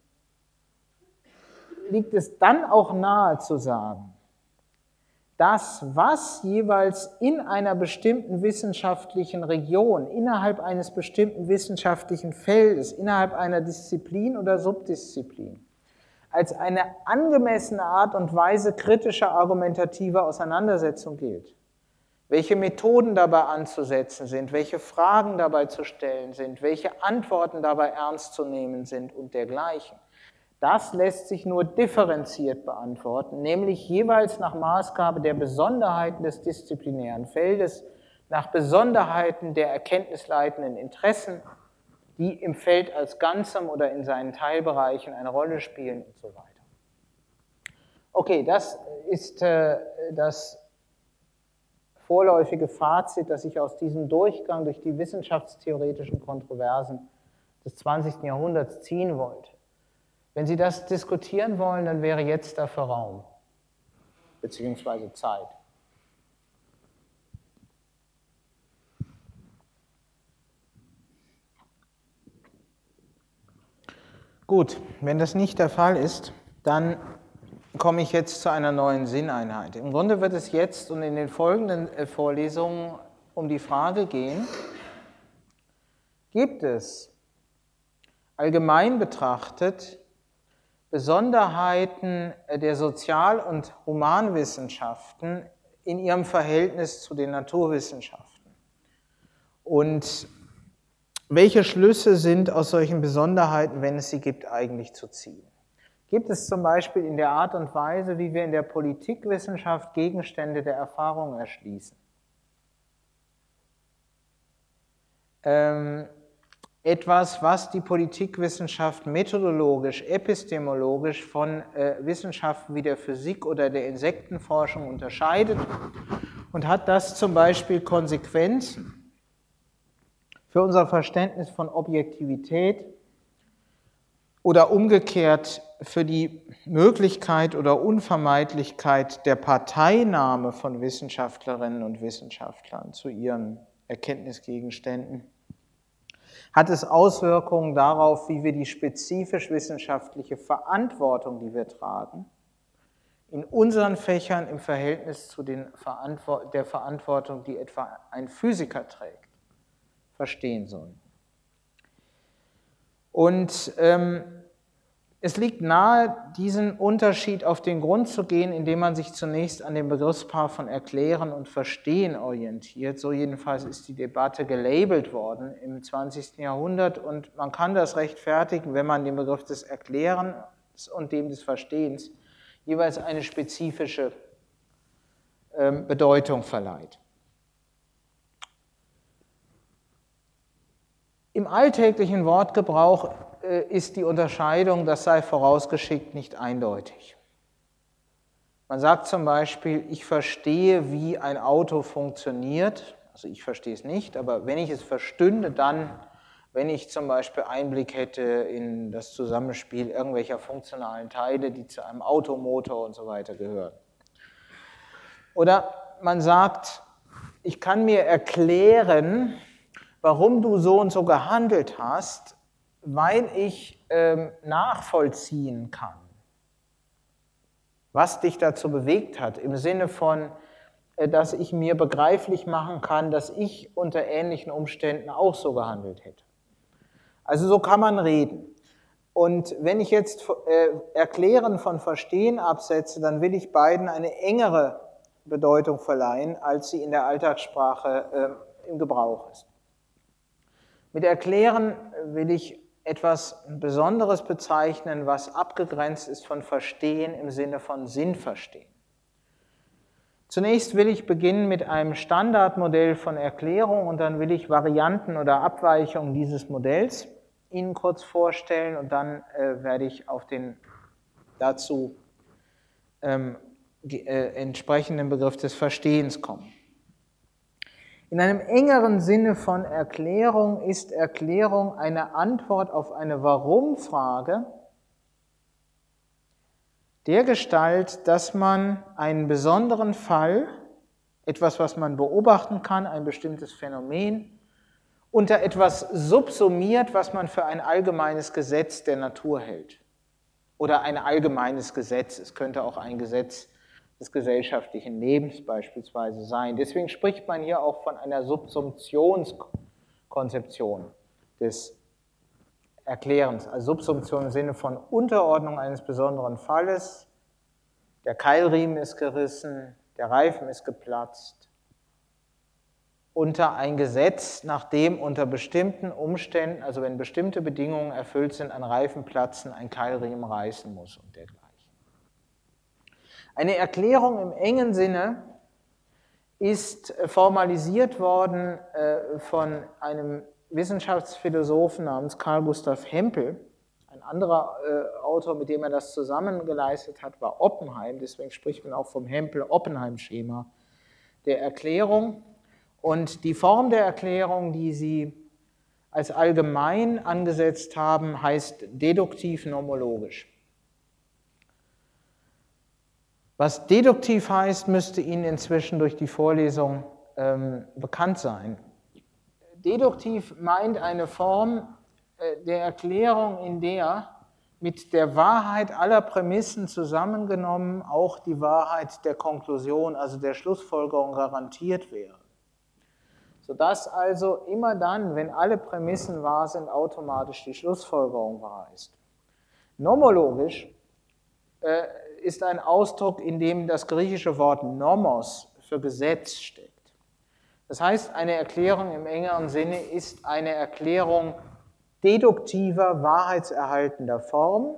liegt es dann auch nahe zu sagen, dass was jeweils in einer bestimmten wissenschaftlichen Region, innerhalb eines bestimmten wissenschaftlichen Feldes, innerhalb einer Disziplin oder Subdisziplin, als eine angemessene Art und Weise kritischer argumentativer Auseinandersetzung gilt, welche Methoden dabei anzusetzen sind, welche Fragen dabei zu stellen sind, welche Antworten dabei ernst zu nehmen sind und dergleichen. Das lässt sich nur differenziert beantworten, nämlich jeweils nach Maßgabe der Besonderheiten des disziplinären Feldes, nach Besonderheiten der erkenntnisleitenden Interessen, die im Feld als Ganzem oder in seinen Teilbereichen eine Rolle spielen und so weiter. Okay, das ist äh, das vorläufige Fazit, das ich aus diesem Durchgang durch die wissenschaftstheoretischen Kontroversen des zwanzigsten Jahrhunderts ziehen wollte. Wenn Sie das diskutieren wollen, dann wäre jetzt dafür Raum, beziehungsweise Zeit. Gut, wenn das nicht der Fall ist, dann komme ich jetzt zu einer neuen Sinneinheit. Im Grunde wird es jetzt und in den folgenden Vorlesungen um die Frage gehen, gibt es allgemein betrachtet Besonderheiten der Sozial- und Humanwissenschaften in ihrem Verhältnis zu den Naturwissenschaften? Und welche Schlüsse sind aus solchen Besonderheiten, wenn es sie gibt, eigentlich zu ziehen? Gibt es zum Beispiel in der Art und Weise, wie wir in der Politikwissenschaft Gegenstände der Erfahrung erschließen, ähm, etwas, was die Politikwissenschaft methodologisch, epistemologisch von äh, Wissenschaften wie der Physik oder der Insektenforschung unterscheidet und hat das zum Beispiel Konsequenzen für unser Verständnis von Objektivität oder umgekehrt für die Möglichkeit oder Unvermeidlichkeit der Parteinahme von Wissenschaftlerinnen und Wissenschaftlern zu ihren Erkenntnisgegenständen? Hat es Auswirkungen darauf, wie wir die spezifisch wissenschaftliche Verantwortung, die wir tragen, in unseren Fächern im Verhältnis zu den Verantwort- der Verantwortung, die etwa ein Physiker trägt, verstehen sollen? Und ähm, es liegt nahe, diesen Unterschied auf den Grund zu gehen, indem man sich zunächst an dem Begriffspaar von Erklären und Verstehen orientiert. So jedenfalls ist die Debatte gelabelt worden im zwanzigsten Jahrhundert und man kann das rechtfertigen, wenn man dem Begriff des Erklärens und dem des Verstehens jeweils eine spezifische ähm, Bedeutung verleiht. Im alltäglichen Wortgebrauch äh, ist die Unterscheidung, das sei vorausgeschickt, nicht eindeutig. Man sagt zum Beispiel, ich verstehe, wie ein Auto funktioniert. Also ich verstehe es nicht, aber wenn ich es verstünde, dann, wenn ich zum Beispiel Einblick hätte in das Zusammenspiel irgendwelcher funktionalen Teile, die zu einem Automotor und so weiter gehören. Oder man sagt, ich kann mir erklären, warum du so und so gehandelt hast, weil ich ähm, nachvollziehen kann, was dich dazu bewegt hat, im Sinne von, dass ich mir begreiflich machen kann, dass ich unter ähnlichen Umständen auch so gehandelt hätte. Also so kann man reden. Und wenn ich jetzt äh, Erklären von Verstehen absetze, dann will ich beiden eine engere Bedeutung verleihen, als sie in der Alltagssprache äh, im Gebrauch ist. Mit Erklären will ich etwas Besonderes bezeichnen, was abgegrenzt ist von Verstehen im Sinne von Sinnverstehen. Zunächst will ich beginnen mit einem Standardmodell von Erklärung und dann will ich Varianten oder Abweichungen dieses Modells Ihnen kurz vorstellen und dann äh, werde ich auf den dazu ähm, äh, entsprechenden Begriff des Verstehens kommen. In einem engeren Sinne von Erklärung ist Erklärung eine Antwort auf eine Warum-Frage dergestalt, dass man einen besonderen Fall, etwas, was man beobachten kann, ein bestimmtes Phänomen, unter etwas subsumiert, was man für ein allgemeines Gesetz der Natur hält. Oder ein allgemeines Gesetz, es könnte auch ein Gesetz des gesellschaftlichen Lebens beispielsweise sein. Deswegen spricht man hier auch von einer Subsumptionskonzeption des Erklärens. Also Subsumption im Sinne von Unterordnung eines besonderen Falles. Der Keilriemen ist gerissen, der Reifen ist geplatzt. Unter ein Gesetz, nach dem unter bestimmten Umständen, also wenn bestimmte Bedingungen erfüllt sind, ein Reifen platzen, ein Keilriemen reißen muss und dergleichen. Eine Erklärung im engen Sinne ist formalisiert worden von einem Wissenschaftsphilosophen namens Carl Gustav Hempel. Ein anderer Autor, mit dem er das zusammen geleistet hat, war Oppenheim. Deswegen spricht man auch vom Hempel-Oppenheim-Schema der Erklärung. Und die Form der Erklärung, die Sie als allgemein angesetzt haben, heißt deduktiv-nomologisch. Was deduktiv heißt, müsste Ihnen inzwischen durch die Vorlesung ähm, bekannt sein. Deduktiv meint eine Form äh, der Erklärung, in der mit der Wahrheit aller Prämissen zusammengenommen auch die Wahrheit der Konklusion, also der Schlussfolgerung, garantiert wäre. Sodass also immer dann, wenn alle Prämissen wahr sind, automatisch die Schlussfolgerung wahr ist. Nomologisch äh, ist ein Ausdruck, in dem das griechische Wort nomos für Gesetz steckt. Das heißt, eine Erklärung im engeren Sinne ist eine Erklärung deduktiver, wahrheitserhaltender Form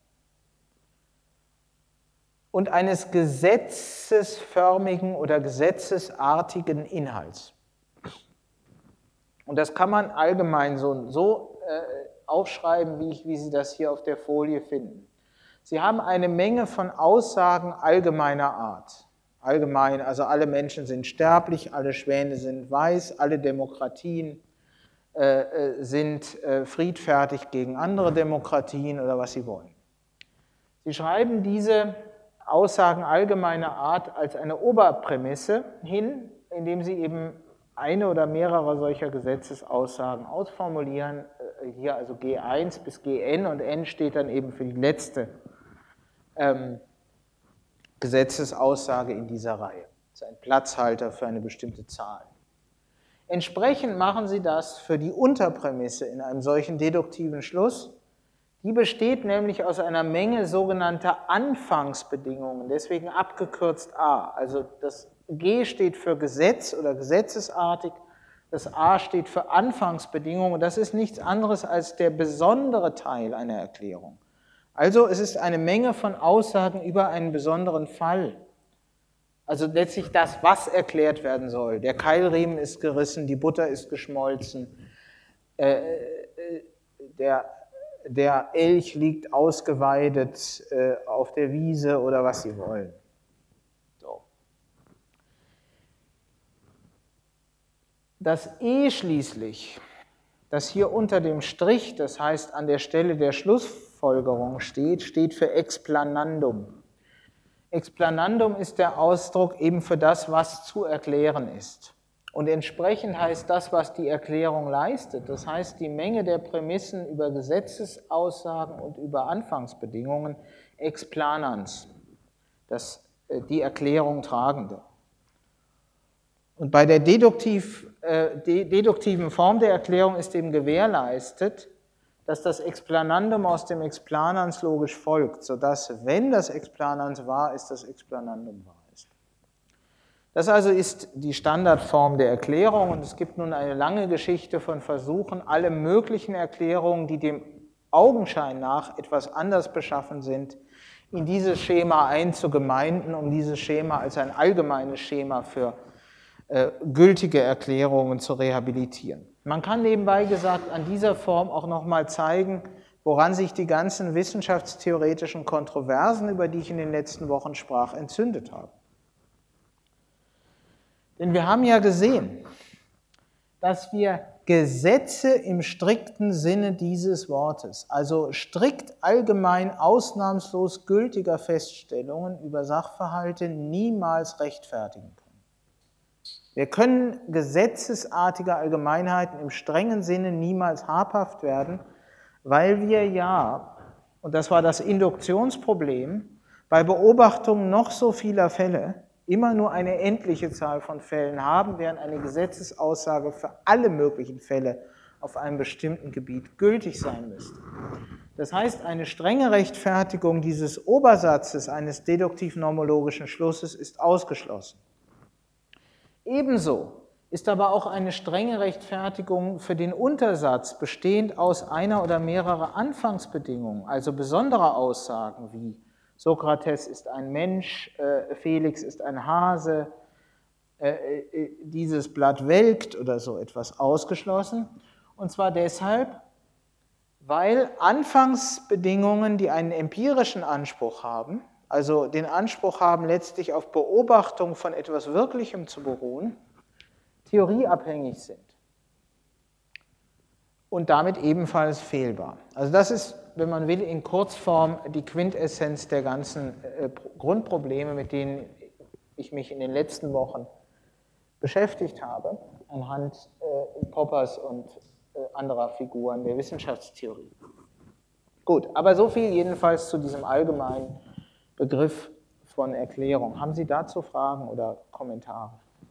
und eines gesetzesförmigen oder gesetzesartigen Inhalts. Und das kann man allgemein so, so äh, aufschreiben, wie, ich, wie Sie das hier auf der Folie finden. Sie haben eine Menge von Aussagen allgemeiner Art. Allgemein, also alle Menschen sind sterblich, alle Schwäne sind weiß, alle Demokratien äh, sind äh, friedfertig gegen andere Demokratien oder was Sie wollen. Sie schreiben diese Aussagen allgemeiner Art als eine Oberprämisse hin, indem Sie eben eine oder mehrere solcher Gesetzesaussagen ausformulieren, hier also G eins bis G N und N steht dann eben für die letzte ähm, Gesetzesaussage in dieser Reihe. Das ist ein Platzhalter für eine bestimmte Zahl. Entsprechend machen Sie das für die Unterprämisse in einem solchen deduktiven Schluss. Die besteht nämlich aus einer Menge sogenannter Anfangsbedingungen, deswegen abgekürzt A. Also das G steht für Gesetz oder gesetzesartig, das A steht für Anfangsbedingungen. Das ist nichts anderes als der besondere Teil einer Erklärung. Also es ist eine Menge von Aussagen über einen besonderen Fall. Also letztlich das, was erklärt werden soll. Der Keilriemen ist gerissen, die Butter ist geschmolzen, äh, der, der Elch liegt ausgeweidet äh, auf der Wiese oder was Sie wollen. So. Das E schließlich, das hier unter dem Strich, das heißt an der Stelle der Schlussfolgerung steht, steht für Explanandum. Explanandum ist der Ausdruck eben für das, was zu erklären ist. Und entsprechend heißt das, was die Erklärung leistet, das heißt die Menge der Prämissen über Gesetzesaussagen und über Anfangsbedingungen, explanans, das, die Erklärung tragende. Und bei der deduktiv, äh, deduktiven Form der Erklärung ist eben gewährleistet, dass das Explanandum aus dem Explanans logisch folgt, sodass, wenn das Explanans wahr ist, das Explanandum wahr ist. Das also ist die Standardform der Erklärung und es gibt nun eine lange Geschichte von Versuchen, alle möglichen Erklärungen, die dem Augenschein nach etwas anders beschaffen sind, in dieses Schema einzugemeinden, um dieses Schema als ein allgemeines Schema für äh, gültige Erklärungen zu rehabilitieren. Man kann nebenbei gesagt an dieser Form auch nochmal zeigen, woran sich die ganzen wissenschaftstheoretischen Kontroversen, über die ich in den letzten Wochen sprach, entzündet haben. Denn wir haben ja gesehen, dass wir Gesetze im strikten Sinne dieses Wortes, also strikt allgemein ausnahmslos gültiger Feststellungen über Sachverhalte, niemals rechtfertigen können. Wir können gesetzesartiger Allgemeinheiten im strengen Sinne niemals habhaft werden, weil wir ja, und das war das Induktionsproblem, bei Beobachtungen noch so vieler Fälle immer nur eine endliche Zahl von Fällen haben, während eine Gesetzesaussage für alle möglichen Fälle auf einem bestimmten Gebiet gültig sein müsste. Das heißt, eine strenge Rechtfertigung dieses Obersatzes eines deduktiv-nomologischen Schlusses ist ausgeschlossen. Ebenso ist aber auch eine strenge Rechtfertigung für den Untersatz, bestehend aus einer oder mehrerer Anfangsbedingungen, also besonderer Aussagen wie Sokrates ist ein Mensch, äh, Felix ist ein Hase, äh, äh, dieses Blatt welkt oder so etwas, ausgeschlossen. Und zwar deshalb, weil Anfangsbedingungen, die einen empirischen Anspruch haben, also den Anspruch haben, letztlich auf Beobachtung von etwas Wirklichem zu beruhen, theorieabhängig sind und damit ebenfalls fehlbar. Also das ist, wenn man will, in Kurzform die Quintessenz der ganzen äh, Grundprobleme, mit denen ich mich in den letzten Wochen beschäftigt habe, anhand äh, Poppers und äh, anderer Figuren der Wissenschaftstheorie. Gut, aber so viel jedenfalls zu diesem allgemeinen Begriff von Erklärung. Haben Sie dazu Fragen oder Kommentare?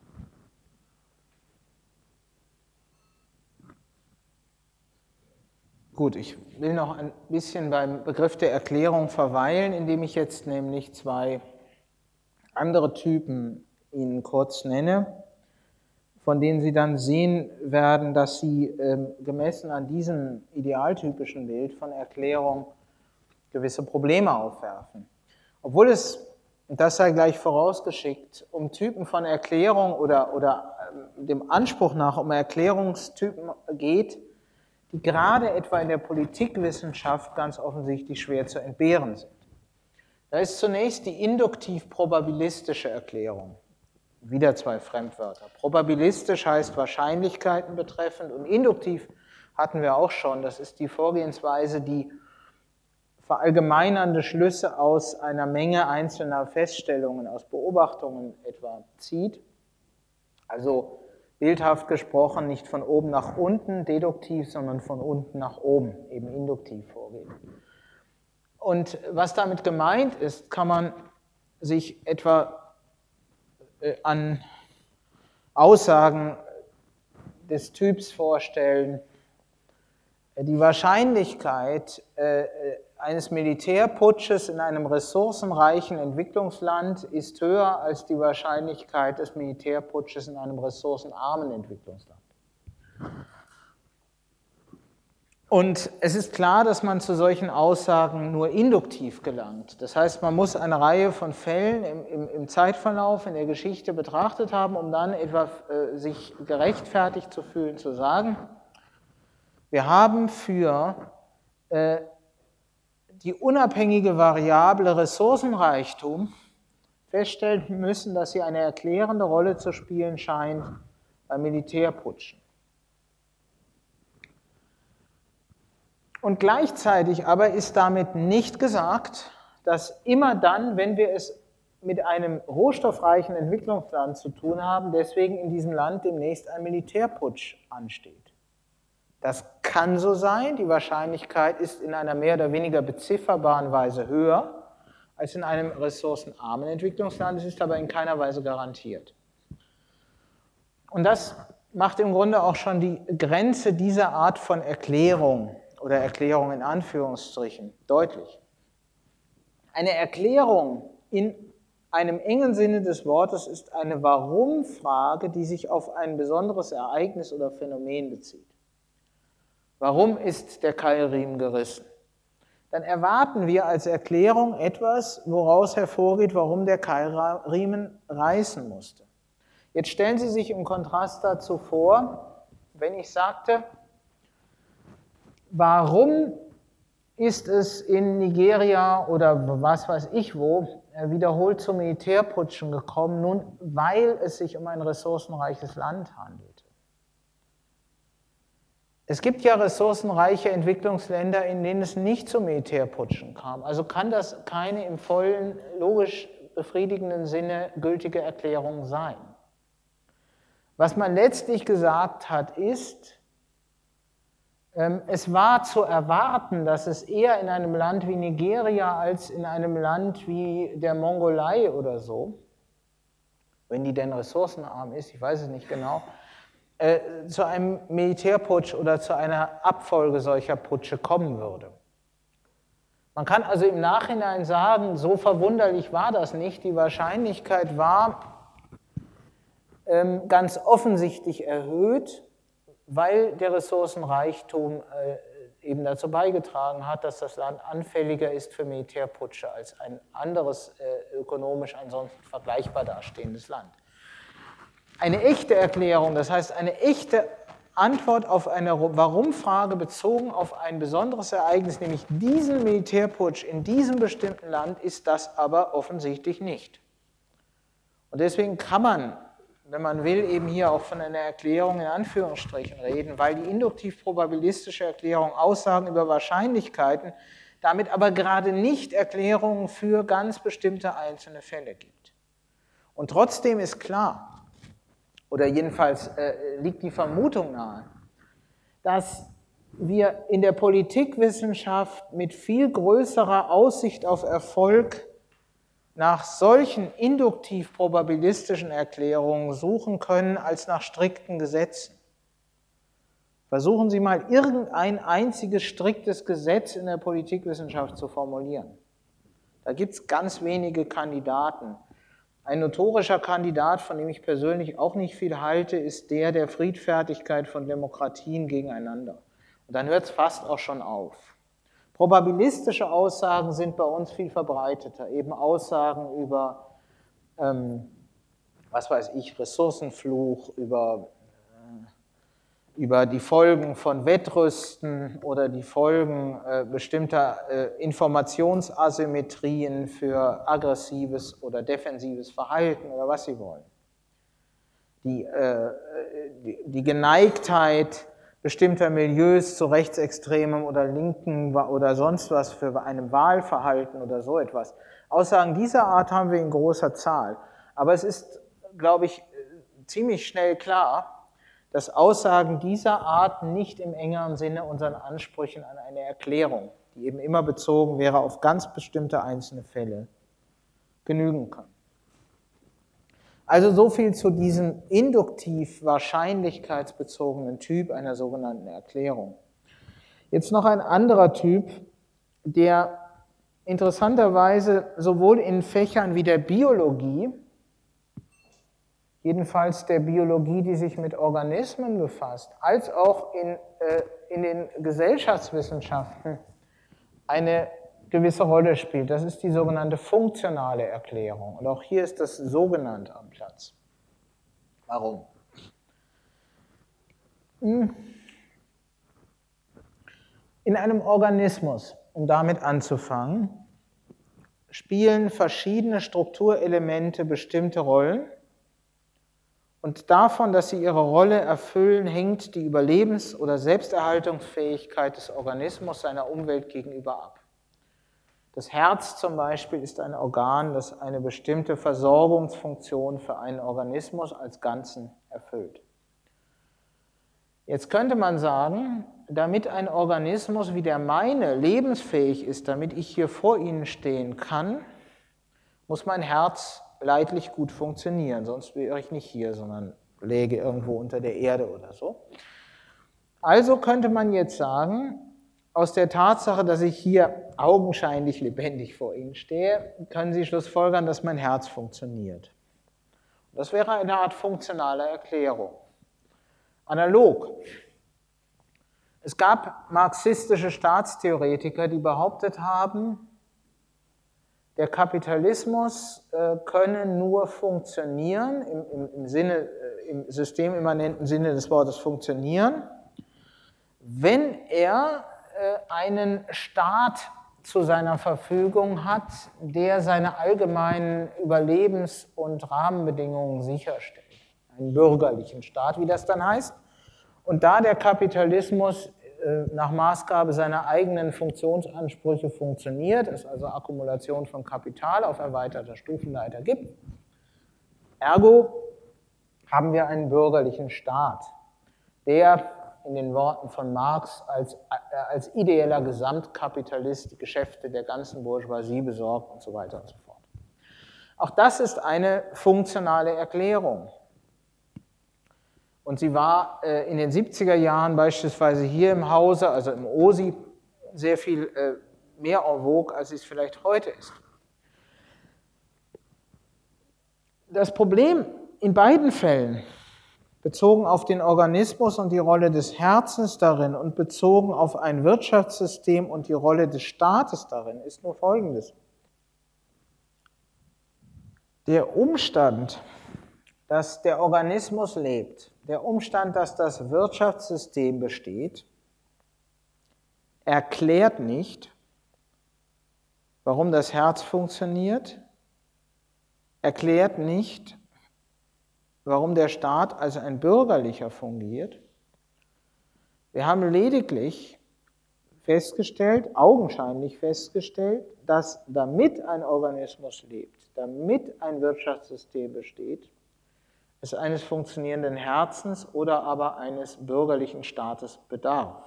Gut, ich will noch ein bisschen beim Begriff der Erklärung verweilen, indem ich jetzt nämlich zwei andere Typen Ihnen kurz nenne, von denen Sie dann sehen werden, dass sie ähm, gemessen an diesem idealtypischen Bild von Erklärung gewisse Probleme aufwerfen. Obwohl es, und das sei gleich vorausgeschickt, um Typen von Erklärung oder, oder ähm, dem Anspruch nach um Erklärungstypen geht, die gerade etwa in der Politikwissenschaft ganz offensichtlich schwer zu entbehren sind. Da ist zunächst die induktiv-probabilistische Erklärung. Wieder zwei Fremdwörter. Probabilistisch heißt Wahrscheinlichkeiten betreffend und induktiv hatten wir auch schon. Das ist die Vorgehensweise, die verallgemeinernde Schlüsse aus einer Menge einzelner Feststellungen, aus Beobachtungen etwa zieht. Also bildhaft gesprochen, nicht von oben nach unten deduktiv, sondern von unten nach oben, eben induktiv vorgeht. Und was damit gemeint ist, kann man sich etwa äh, an Aussagen des Typs vorstellen, die Wahrscheinlichkeit äh, eines Militärputsches in einem ressourcenreichen Entwicklungsland ist höher als die Wahrscheinlichkeit des Militärputsches in einem ressourcenarmen Entwicklungsland. Und es ist klar, dass man zu solchen Aussagen nur induktiv gelangt. Das heißt, man muss eine Reihe von Fällen im, im, im Zeitverlauf in der Geschichte betrachtet haben, um dann etwa äh, sich gerechtfertigt zu fühlen, zu sagen, wir haben für äh, die unabhängige Variable Ressourcenreichtum feststellen müssen, dass sie eine erklärende Rolle zu spielen scheint bei Militärputschen. Und gleichzeitig aber ist damit nicht gesagt, dass immer dann, wenn wir es mit einem rohstoffreichen Entwicklungsland zu tun haben, deswegen in diesem Land demnächst ein Militärputsch ansteht. Das kann so sein, die Wahrscheinlichkeit ist in einer mehr oder weniger bezifferbaren Weise höher als in einem ressourcenarmen Entwicklungsland, es ist aber in keiner Weise garantiert. Und das macht im Grunde auch schon die Grenze dieser Art von Erklärung oder Erklärung in Anführungsstrichen deutlich. Eine Erklärung in einem engen Sinne des Wortes ist eine Warum-Frage, die sich auf ein besonderes Ereignis oder Phänomen bezieht. Warum ist der Keilriemen gerissen? Dann erwarten wir als Erklärung etwas, woraus hervorgeht, warum der Keilriemen reißen musste. Jetzt stellen Sie sich im Kontrast dazu vor, wenn ich sagte, warum ist es in Nigeria oder was weiß ich wo wiederholt zu Militärputschen gekommen? Nun, weil es sich um ein ressourcenreiches Land handelte. Es gibt ja ressourcenreiche Entwicklungsländer, in denen es nicht zu Militärputschen kam. Also kann das keine im vollen, logisch befriedigenden Sinne gültige Erklärung sein. Was man letztlich gesagt hat, ist, es war zu erwarten, dass es eher in einem Land wie Nigeria als in einem Land wie der Mongolei oder so, wenn die denn ressourcenarm ist, ich weiß es nicht genau, äh, zu einem Militärputsch oder zu einer Abfolge solcher Putsche kommen würde. Man kann also im Nachhinein sagen, so verwunderlich war das nicht. Die Wahrscheinlichkeit war ähm, ganz offensichtlich erhöht, weil der Ressourcenreichtum äh, eben dazu beigetragen hat, dass das Land anfälliger ist für Militärputsche als ein anderes äh, ökonomisch ansonsten vergleichbar dastehendes Land. Eine echte Erklärung, das heißt eine echte Antwort auf eine Warum-Frage bezogen auf ein besonderes Ereignis, nämlich diesen Militärputsch in diesem bestimmten Land, ist das aber offensichtlich nicht. Und deswegen kann man, wenn man will, eben hier auch von einer Erklärung in Anführungsstrichen reden, weil die induktiv-probabilistische Erklärung Aussagen über Wahrscheinlichkeiten, damit aber gerade nicht Erklärungen für ganz bestimmte einzelne Fälle gibt. Und trotzdem ist klar, oder jedenfalls äh, liegt die Vermutung nahe, dass wir in der Politikwissenschaft mit viel größerer Aussicht auf Erfolg nach solchen induktiv-probabilistischen Erklärungen suchen können, als nach strikten Gesetzen. Versuchen Sie mal, irgendein einziges striktes Gesetz in der Politikwissenschaft zu formulieren. Da gibt es ganz wenige Kandidaten. Ein notorischer Kandidat, von dem ich persönlich auch nicht viel halte, ist der der Friedfertigkeit von Demokratien gegeneinander. Und dann hört es fast auch schon auf. Probabilistische Aussagen sind bei uns viel verbreiteter, eben Aussagen über, ähm, was weiß ich, Ressourcenfluch, über, äh, über die Folgen von Wettrüsten oder die Folgen äh, bestimmter äh, Informationsasymmetrien für aggressives oder defensives Verhalten oder was Sie wollen. Die, äh, die, die Geneigtheit bestimmter Milieus zu rechtsextremem oder linken oder sonst was für einem Wahlverhalten oder so etwas. Aussagen dieser Art haben wir in großer Zahl. Aber es ist, glaube ich, ziemlich schnell klar, dass Aussagen dieser Art nicht im engeren Sinne unseren Ansprüchen an eine Erklärung, die eben immer bezogen wäre auf ganz bestimmte einzelne Fälle, genügen kann. Also so viel zu diesem induktiv-wahrscheinlichkeitsbezogenen Typ einer sogenannten Erklärung. Jetzt noch ein anderer Typ, der interessanterweise sowohl in Fächern wie der Biologie, jedenfalls der Biologie, die sich mit Organismen befasst, als auch in, äh, in den Gesellschaftswissenschaften eine gewisse Rolle spielt. Das ist die sogenannte funktionale Erklärung. Und auch hier ist das sogenannt am Platz. Warum? In einem Organismus, um damit anzufangen, spielen verschiedene Strukturelemente bestimmte Rollen. Und davon, dass sie ihre Rolle erfüllen, hängt die Überlebens- oder Selbsterhaltungsfähigkeit des Organismus seiner Umwelt gegenüber ab. Das Herz zum Beispiel ist ein Organ, das eine bestimmte Versorgungsfunktion für einen Organismus als Ganzen erfüllt. Jetzt könnte man sagen, damit ein Organismus wie der meine lebensfähig ist, damit ich hier vor Ihnen stehen kann, muss mein Herz leidlich gut funktionieren, sonst wäre ich nicht hier, sondern läge irgendwo unter der Erde oder so. Also könnte man jetzt sagen, aus der Tatsache, dass ich hier augenscheinlich lebendig vor Ihnen stehe, können Sie schlussfolgern, dass mein Herz funktioniert. Das wäre eine Art funktionaler Erklärung. Analog. Es gab marxistische Staatstheoretiker, die behauptet haben, der Kapitalismus äh, könne nur funktionieren, im, im, im, Sinne, äh, im systemimmanenten Sinne des Wortes funktionieren, wenn er äh, einen Staat zu seiner Verfügung hat, der seine allgemeinen Überlebens- und Rahmenbedingungen sicherstellt. Einen bürgerlichen Staat, wie das dann heißt. Und da der Kapitalismus äh, nach Maßgabe seiner eigenen Funktionsansprüche funktioniert, es also Akkumulation von Kapital auf erweiterter Stufenleiter gibt, ergo haben wir einen bürgerlichen Staat, der in den Worten von Marx als, äh, als ideeller Gesamtkapitalist die Geschäfte der ganzen Bourgeoisie besorgt und so weiter und so fort. Auch das ist eine funktionale Erklärung. Und sie war äh, in den siebziger Jahren beispielsweise hier im Hause, also im O S I, sehr viel äh, mehr en vogue, als es vielleicht heute ist. Das Problem in beiden Fällen, bezogen auf den Organismus und die Rolle des Herzens darin und bezogen auf ein Wirtschaftssystem und die Rolle des Staates darin, ist nur Folgendes. Der Umstand, dass der Organismus lebt, der Umstand, dass das Wirtschaftssystem besteht, erklärt nicht, warum das Herz funktioniert, erklärt nicht, warum der Staat als ein bürgerlicher fungiert. Wir haben lediglich festgestellt, augenscheinlich festgestellt, dass damit ein Organismus lebt, damit ein Wirtschaftssystem besteht, es eines funktionierenden Herzens oder aber eines bürgerlichen Staates bedarf.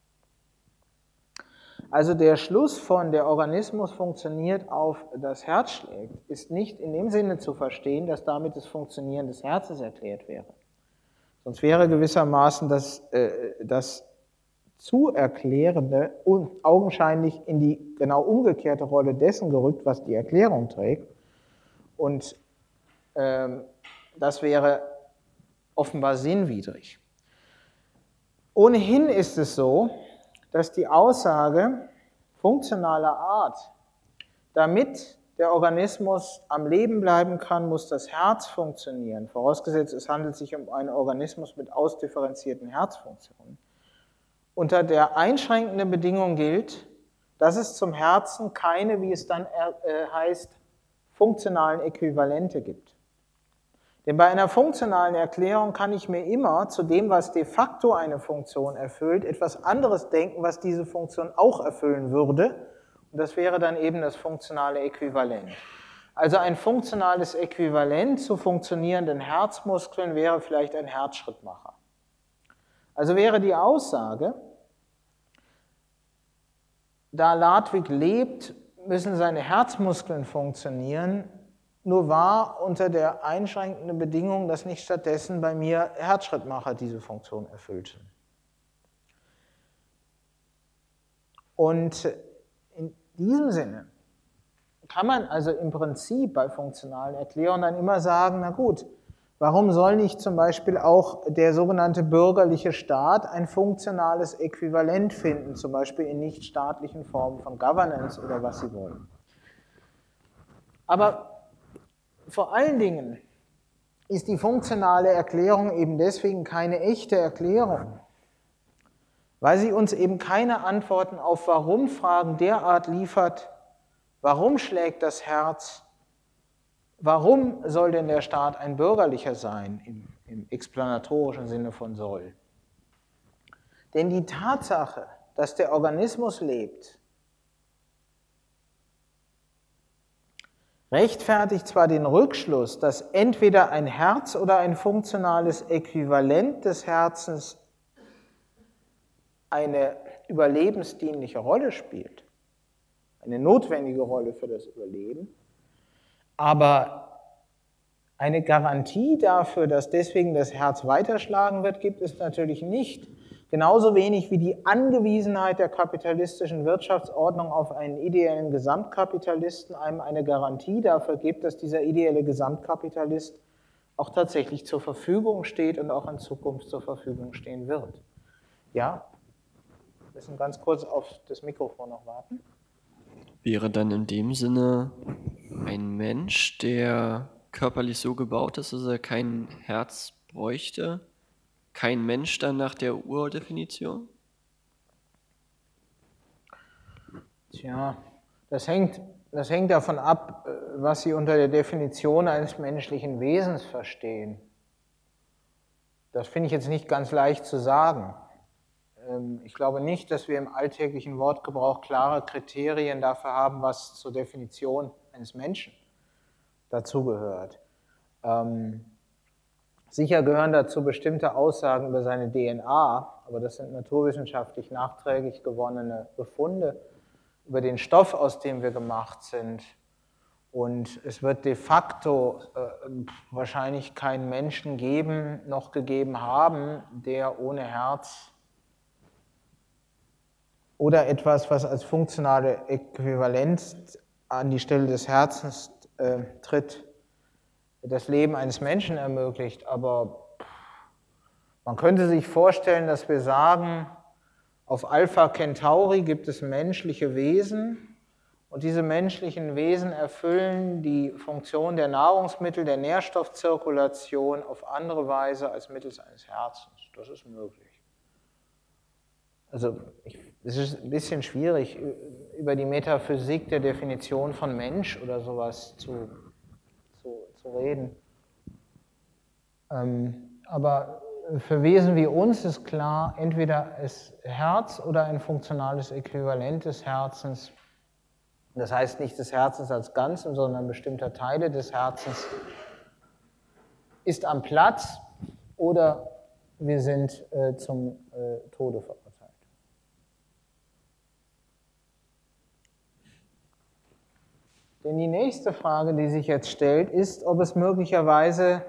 Also der Schluss von der Organismus funktioniert auf das Herz schlägt, ist nicht in dem Sinne zu verstehen, dass damit das Funktionieren des Herzens erklärt wäre. Sonst wäre gewissermaßen das, äh, das zu Erklärende augenscheinlich in die genau umgekehrte Rolle dessen gerückt, was die Erklärung trägt. Und ähm, das wäre offenbar sinnwidrig. Ohnehin ist es so, dass die Aussage funktionaler Art, damit der Organismus am Leben bleiben kann, muss das Herz funktionieren, vorausgesetzt es handelt sich um einen Organismus mit ausdifferenzierten Herzfunktionen, unter der einschränkenden Bedingung gilt, dass es zum Herzen keine, wie es dann heißt, funktionalen Äquivalente gibt. Denn bei einer funktionalen Erklärung kann ich mir immer zu dem, was de facto eine Funktion erfüllt, etwas anderes denken, was diese Funktion auch erfüllen würde. Und das wäre dann eben das funktionale Äquivalent. Also ein funktionales Äquivalent zu funktionierenden Herzmuskeln wäre vielleicht ein Herzschrittmacher. Also wäre die Aussage, da Ladwig lebt, müssen seine Herzmuskeln funktionieren, nur wahr unter der einschränkenden Bedingung, dass nicht stattdessen bei mir Herzschrittmacher diese Funktion erfüllten. Und in diesem Sinne kann man also im Prinzip bei funktionalen Erklärungen dann immer sagen, na gut, warum soll nicht zum Beispiel auch der sogenannte bürgerliche Staat ein funktionales Äquivalent finden, zum Beispiel in nichtstaatlichen Formen von Governance oder was Sie wollen. Aber vor allen Dingen ist die funktionale Erklärung eben deswegen keine echte Erklärung, weil sie uns eben keine Antworten auf Warum-Fragen derart liefert, warum schlägt das Herz, warum soll denn der Staat ein bürgerlicher sein, im, im explanatorischen Sinne von soll. Denn die Tatsache, dass der Organismus lebt, rechtfertigt zwar den Rückschluss, dass entweder ein Herz oder ein funktionales Äquivalent des Herzens eine überlebensdienliche Rolle spielt, eine notwendige Rolle für das Überleben, aber Eine Garantie dafür, dass deswegen das Herz weiterschlagen wird, gibt es natürlich nicht. Genauso wenig wie die Angewiesenheit der kapitalistischen Wirtschaftsordnung auf einen ideellen Gesamtkapitalisten einem eine Garantie dafür gibt, dass dieser ideelle Gesamtkapitalist auch tatsächlich zur Verfügung steht und auch in Zukunft zur Verfügung stehen wird. Ja, wir müssen ganz kurz auf das Mikrofon noch warten. Wäre dann in dem Sinne ein Mensch, der körperlich so gebaut ist, dass er kein Herz bräuchte, kein Mensch dann nach der Urdefinition? Tja, das hängt, das hängt davon ab, was Sie unter der Definition eines menschlichen Wesens verstehen. Das finde ich jetzt nicht ganz leicht zu sagen. Ich glaube nicht, dass wir im alltäglichen Wortgebrauch klare Kriterien dafür haben, was zur Definition eines Menschen dazugehört. Ähm, sicher gehören dazu bestimmte Aussagen über seine D N A, aber das sind naturwissenschaftlich nachträglich gewonnene Befunde über den Stoff, aus dem wir gemacht sind. Und es wird de facto äh, wahrscheinlich keinen Menschen geben, noch gegeben haben, der ohne Herz oder etwas, was als funktionale Äquivalenz an die Stelle des Herzens äh, tritt, das Leben eines Menschen ermöglicht. Aber man könnte sich vorstellen, dass wir sagen, auf Alpha Centauri gibt es menschliche Wesen und diese menschlichen Wesen erfüllen die Funktion der Nahrungsmittel, der Nährstoffzirkulation auf andere Weise als mittels eines Herzens. Das ist möglich. Also ich, es ist ein bisschen schwierig, über die Metaphysik der Definition von Mensch oder sowas zu, zu, zu reden. Ähm, aber für Wesen wie uns ist klar, entweder das Herz oder ein funktionales Äquivalent des Herzens, das heißt nicht des Herzens als Ganzes, sondern bestimmter Teile des Herzens, ist am Platz oder wir sind äh, zum äh, Tode verurteilt. Denn die nächste Frage, die sich jetzt stellt, ist, ob es möglicherweise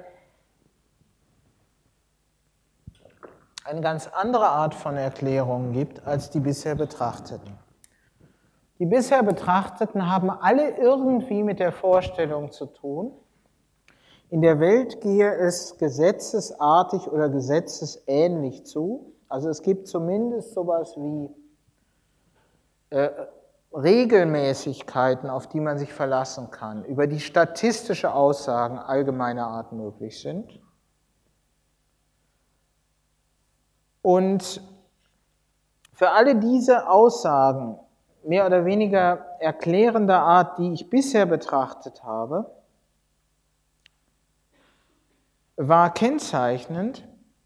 eine ganz andere Art von Erklärungen gibt, als die bisher betrachteten. Die bisher betrachteten haben alle irgendwie mit der Vorstellung zu tun, in der Welt gehe es gesetzesartig oder gesetzesähnlich zu. Also es gibt zumindest sowas wie äh, Regelmäßigkeiten, auf die man sich verlassen kann, über die statistische Aussagen allgemeiner Art möglich sind. Und für alle diese Aussagen, mehr oder weniger erklärender Art, die ich bisher betrachtet habe, war kennzeichnend,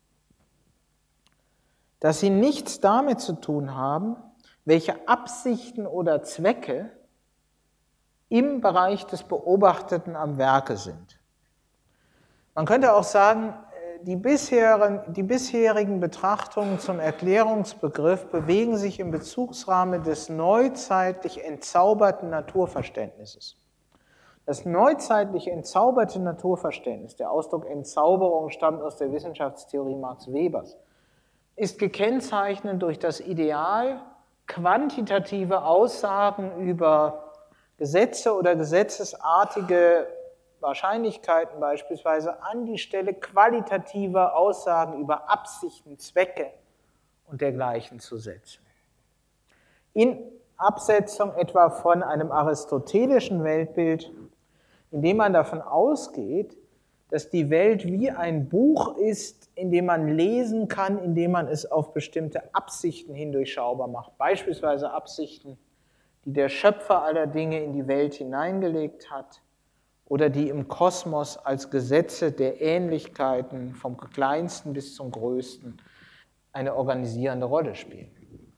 dass sie nichts damit zu tun haben, welche Absichten oder Zwecke im Bereich des Beobachteten am Werke sind. Man könnte auch sagen, die bisherigen, die bisherigen Betrachtungen zum Erklärungsbegriff bewegen sich im Bezugsrahmen des neuzeitlich entzauberten Naturverständnisses. Das neuzeitlich entzauberte Naturverständnis, der Ausdruck Entzauberung stammt aus der Wissenschaftstheorie Max Webers, ist gekennzeichnet durch das Ideal, quantitative Aussagen über Gesetze oder gesetzesartige Wahrscheinlichkeiten beispielsweise an die Stelle qualitativer Aussagen über Absichten, Zwecke und dergleichen zu setzen. In Absetzung etwa von einem aristotelischen Weltbild, in dem man davon ausgeht, dass die Welt wie ein Buch ist, in dem man lesen kann, in dem man es auf bestimmte Absichten hin durchschaubar macht. Beispielsweise Absichten, die der Schöpfer aller Dinge in die Welt hineingelegt hat oder die im Kosmos als Gesetze der Ähnlichkeiten vom Kleinsten bis zum Größten eine organisierende Rolle spielen.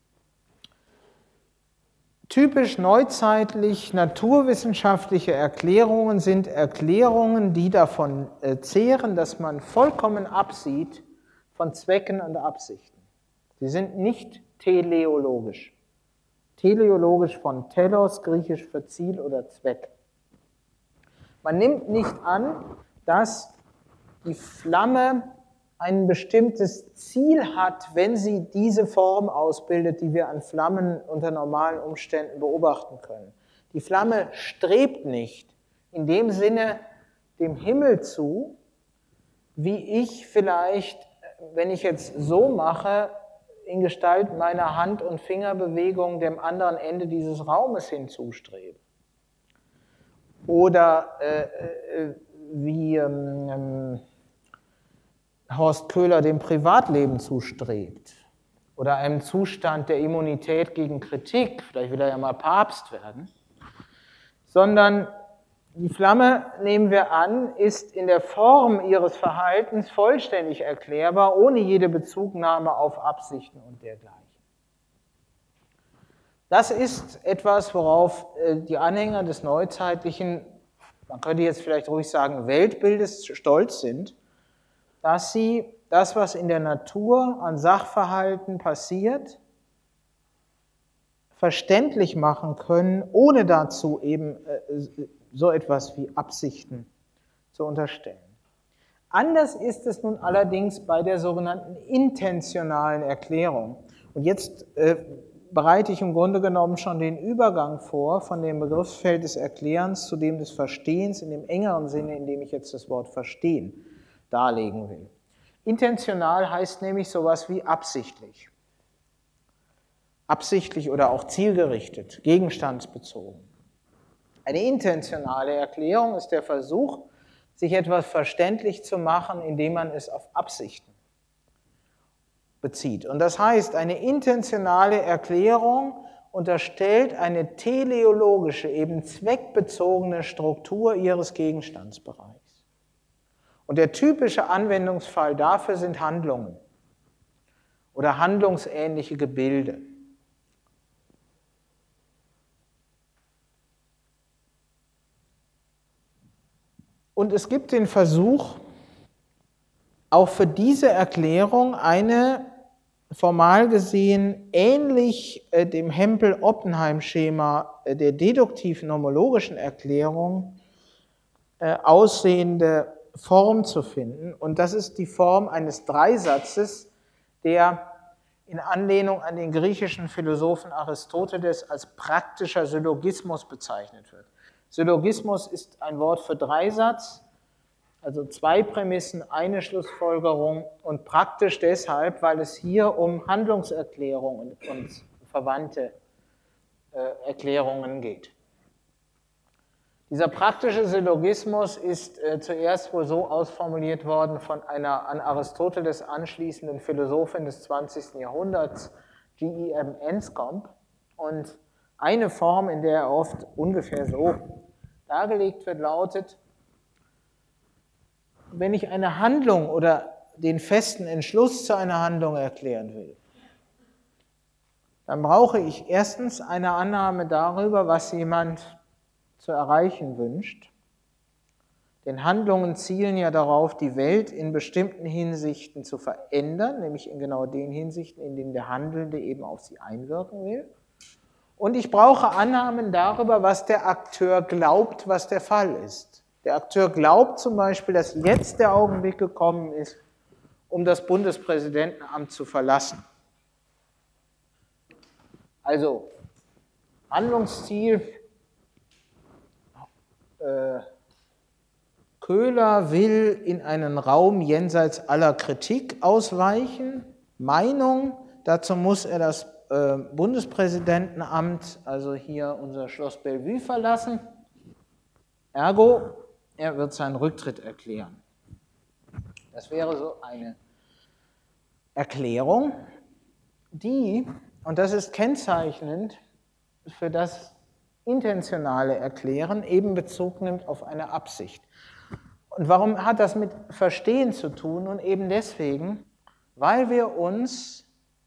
Typisch neuzeitlich naturwissenschaftliche Erklärungen sind Erklärungen, die davon zehren, dass man vollkommen absieht von Zwecken und Absichten. Sie sind nicht teleologisch. Teleologisch von telos, griechisch für Ziel oder Zweck. Man nimmt nicht an, dass die Flamme ein bestimmtes Ziel hat, wenn sie diese Form ausbildet, die wir an Flammen unter normalen Umständen beobachten können. Die Flamme strebt nicht in dem Sinne dem Himmel zu, wie ich vielleicht, wenn ich jetzt so mache, in Gestalt meiner Hand- und Fingerbewegung dem anderen Ende dieses Raumes hinzustrebe. Oder äh, äh, wie ähm, Horst Köhler dem Privatleben zustrebt. Oder einem Zustand der Immunität gegen Kritik, vielleicht will er ja mal Papst werden. Sondern die Flamme, nehmen wir an, ist in der Form ihres Verhaltens vollständig erklärbar, ohne jede Bezugnahme auf Absichten und dergleichen. Das ist etwas, worauf die Anhänger des neuzeitlichen, man könnte jetzt vielleicht ruhig sagen, Weltbildes stolz sind, dass sie das, was in der Natur an Sachverhalten passiert, verständlich machen können, ohne dazu eben so etwas wie Absichten zu unterstellen. Anders ist es nun allerdings bei der sogenannten intentionalen Erklärung. Und jetzt äh, bereite ich im Grunde genommen schon den Übergang vor von dem Begriffsfeld des Erklärens zu dem des Verstehens in dem engeren Sinne, in dem ich jetzt das Wort Verstehen darlegen will. Intentional heißt nämlich sowas wie absichtlich. Absichtlich oder auch zielgerichtet, gegenstandsbezogen. Eine intentionale Erklärung ist der Versuch, sich etwas verständlich zu machen, indem man es auf Absichten bezieht. Und das heißt, eine intentionale Erklärung unterstellt eine teleologische, eben zweckbezogene Struktur ihres Gegenstandsbereichs. Und der typische Anwendungsfall dafür sind Handlungen oder handlungsähnliche Gebilde. Und es gibt den Versuch, auch für diese Erklärung eine formal gesehen ähnlich äh, dem Hempel-Oppenheim-Schema äh, der deduktiv-nomologischen Erklärung äh, aussehende Form zu finden. Und das ist die Form eines Dreisatzes, der in Anlehnung an den griechischen Philosophen Aristoteles als praktischer Syllogismus bezeichnet wird. Syllogismus ist ein Wort für Dreisatz, also zwei Prämissen, eine Schlussfolgerung und praktisch deshalb, weil es hier um Handlungserklärungen und verwandte äh, Erklärungen geht. Dieser praktische Syllogismus ist äh, zuerst wohl so ausformuliert worden von einer an Aristoteles anschließenden Philosophin des zwanzigsten Jahrhunderts, G E M Enscombe, und eine Form, in der er oft ungefähr so dargelegt wird, lautet: Wenn ich eine Handlung oder den festen Entschluss zu einer Handlung erklären will, dann brauche ich erstens eine Annahme darüber, was jemand zu erreichen wünscht. Denn Handlungen zielen ja darauf, die Welt in bestimmten Hinsichten zu verändern, nämlich in genau den Hinsichten, in denen der Handelnde eben auf sie einwirken will. Und ich brauche Annahmen darüber, was der Akteur glaubt, was der Fall ist. Der Akteur glaubt zum Beispiel, dass jetzt der Augenblick gekommen ist, um das Bundespräsidentenamt zu verlassen. Also Handlungsziel, äh, Köhler will in einen Raum jenseits aller Kritik ausweichen. Meinung, dazu muss er das äh, Bundespräsidentenamt, also hier unser Schloss Bellevue, verlassen. Ergo, er wird seinen Rücktritt erklären. Das wäre so eine Erklärung, die, und das ist kennzeichnend für das intentionale Erklären, eben Bezug nimmt auf eine Absicht. Und warum hat das mit Verstehen zu tun? Und eben deswegen, weil wir uns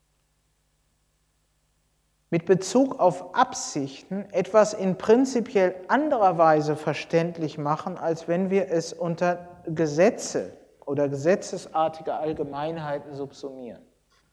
mit Bezug auf Absichten etwas in prinzipiell anderer Weise verständlich machen, als wenn wir es unter Gesetze oder gesetzesartige Allgemeinheiten subsumieren.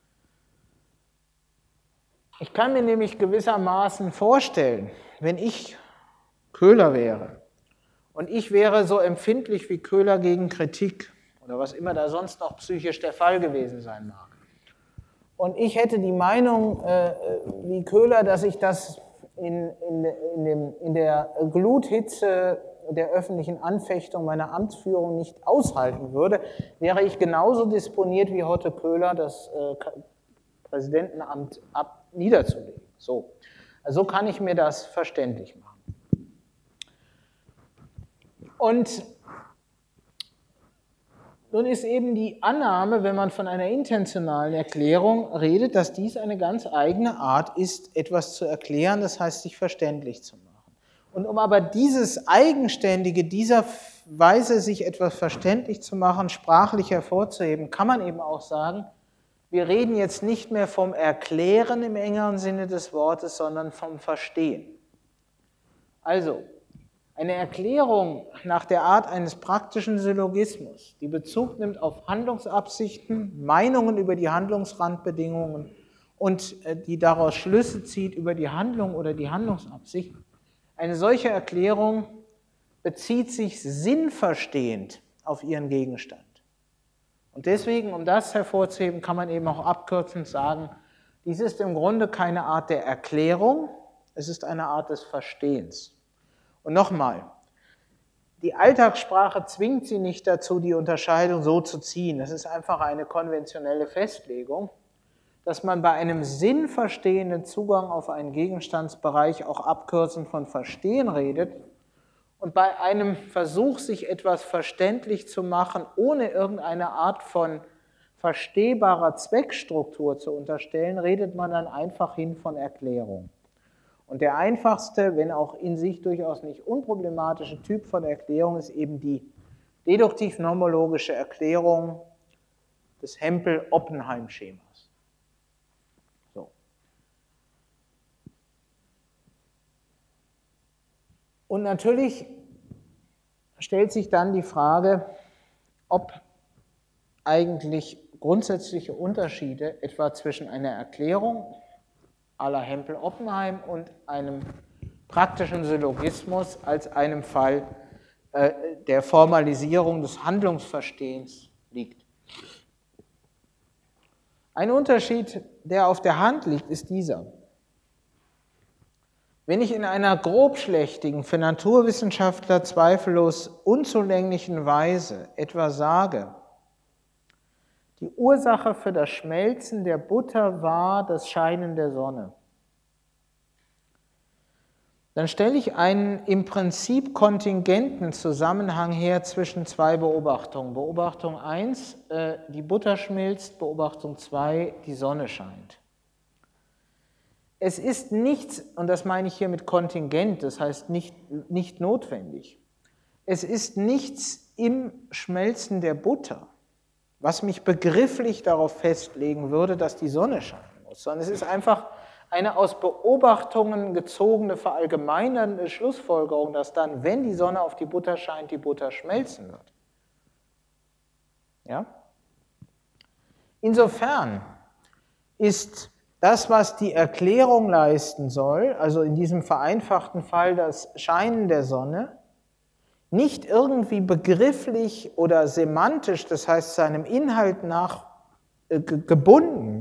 Ich kann mir nämlich gewissermaßen vorstellen, wenn ich Köhler wäre und ich wäre so empfindlich wie Köhler gegen Kritik oder was immer da sonst noch psychisch der Fall gewesen sein mag. Und ich hätte die Meinung äh, wie Köhler, dass ich das in, in, in, dem, in der Gluthitze der öffentlichen Anfechtung meiner Amtsführung nicht aushalten würde, wäre ich genauso disponiert wie Otto Köhler, das äh, Präsidentenamt ab niederzulegen. So. Also so kann ich mir das verständlich machen. Und nun ist eben die Annahme, wenn man von einer intentionalen Erklärung redet, dass dies eine ganz eigene Art ist, etwas zu erklären, das heißt, sich verständlich zu machen. Und um aber dieses Eigenständige, dieser Weise, sich etwas verständlich zu machen, sprachlich hervorzuheben, kann man eben auch sagen, wir reden jetzt nicht mehr vom Erklären im engeren Sinne des Wortes, sondern vom Verstehen. Also, eine Erklärung nach der Art eines praktischen Syllogismus, die Bezug nimmt auf Handlungsabsichten, Meinungen über die Handlungsrandbedingungen und die daraus Schlüsse zieht über die Handlung oder die Handlungsabsicht, eine solche Erklärung bezieht sich sinnverstehend auf ihren Gegenstand. Und deswegen, um das hervorzuheben, kann man eben auch abkürzend sagen, dies ist im Grunde keine Art der Erklärung, es ist eine Art des Verstehens. Und nochmal, die Alltagssprache zwingt Sie nicht dazu, die Unterscheidung so zu ziehen. Es ist einfach eine konventionelle Festlegung, dass man bei einem sinnverstehenden Zugang auf einen Gegenstandsbereich auch abkürzend von Verstehen redet und bei einem Versuch, sich etwas verständlich zu machen, ohne irgendeine Art von verstehbarer Zweckstruktur zu unterstellen, redet man dann einfach hin von Erklärung. Und der einfachste, wenn auch in sich durchaus nicht unproblematische Typ von Erklärung ist eben die deduktiv-nomologische Erklärung des Hempel-Oppenheim-Schemas. So. Und natürlich stellt sich dann die Frage, ob eigentlich grundsätzliche Unterschiede etwa zwischen einer Erklärung à la Hempel-Oppenheim und einem praktischen Syllogismus als einem Fall äh, der Formalisierung des Handlungsverstehens liegt. Ein Unterschied, der auf der Hand liegt, ist dieser. Wenn ich in einer grobschlächtigen, für Naturwissenschaftler zweifellos unzulänglichen Weise etwa sage, die Ursache für das Schmelzen der Butter war das Scheinen der Sonne, dann stelle ich einen im Prinzip kontingenten Zusammenhang her zwischen zwei Beobachtungen. Beobachtung eins, äh, die Butter schmilzt, Beobachtung zwei, die Sonne scheint. Es ist nichts, und das meine ich hier mit kontingent, das heißt nicht, nicht notwendig, es ist nichts im Schmelzen der Butter, was mich begrifflich darauf festlegen würde, dass die Sonne scheinen muss, sondern es ist einfach eine aus Beobachtungen gezogene, verallgemeinernde Schlussfolgerung, dass dann, wenn die Sonne auf die Butter scheint, die Butter schmelzen wird. Ja? Insofern ist das, was die Erklärung leisten soll, also in diesem vereinfachten Fall das Scheinen der Sonne, nicht irgendwie begrifflich oder semantisch, das heißt seinem Inhalt nach äh, gebunden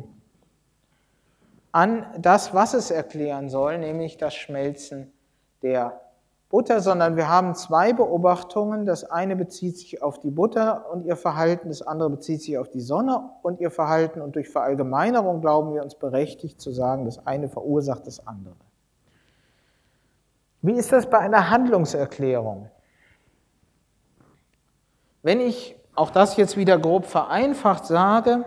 an das, was es erklären soll, nämlich das Schmelzen der Butter, sondern wir haben zwei Beobachtungen. Das eine bezieht sich auf die Butter und ihr Verhalten, das andere bezieht sich auf die Sonne und ihr Verhalten. Und durch Verallgemeinerung glauben wir uns berechtigt zu sagen, das eine verursacht das andere. Wie ist das bei einer Handlungserklärung? Wenn ich auch das jetzt wieder grob vereinfacht sage,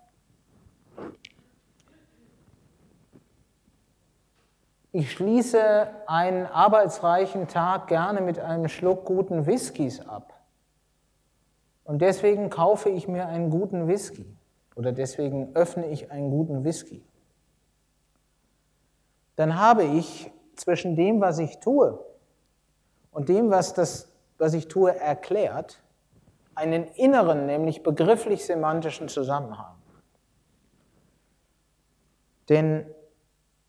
ich schließe einen arbeitsreichen Tag gerne mit einem Schluck guten Whiskys ab. Und deswegen kaufe ich mir einen guten Whisky. Oder deswegen öffne ich einen guten Whisky. Dann habe ich zwischen dem, was ich tue, und dem, was, das, was ich tue, erklärt, einen inneren, nämlich begrifflich-semantischen Zusammenhang. Denn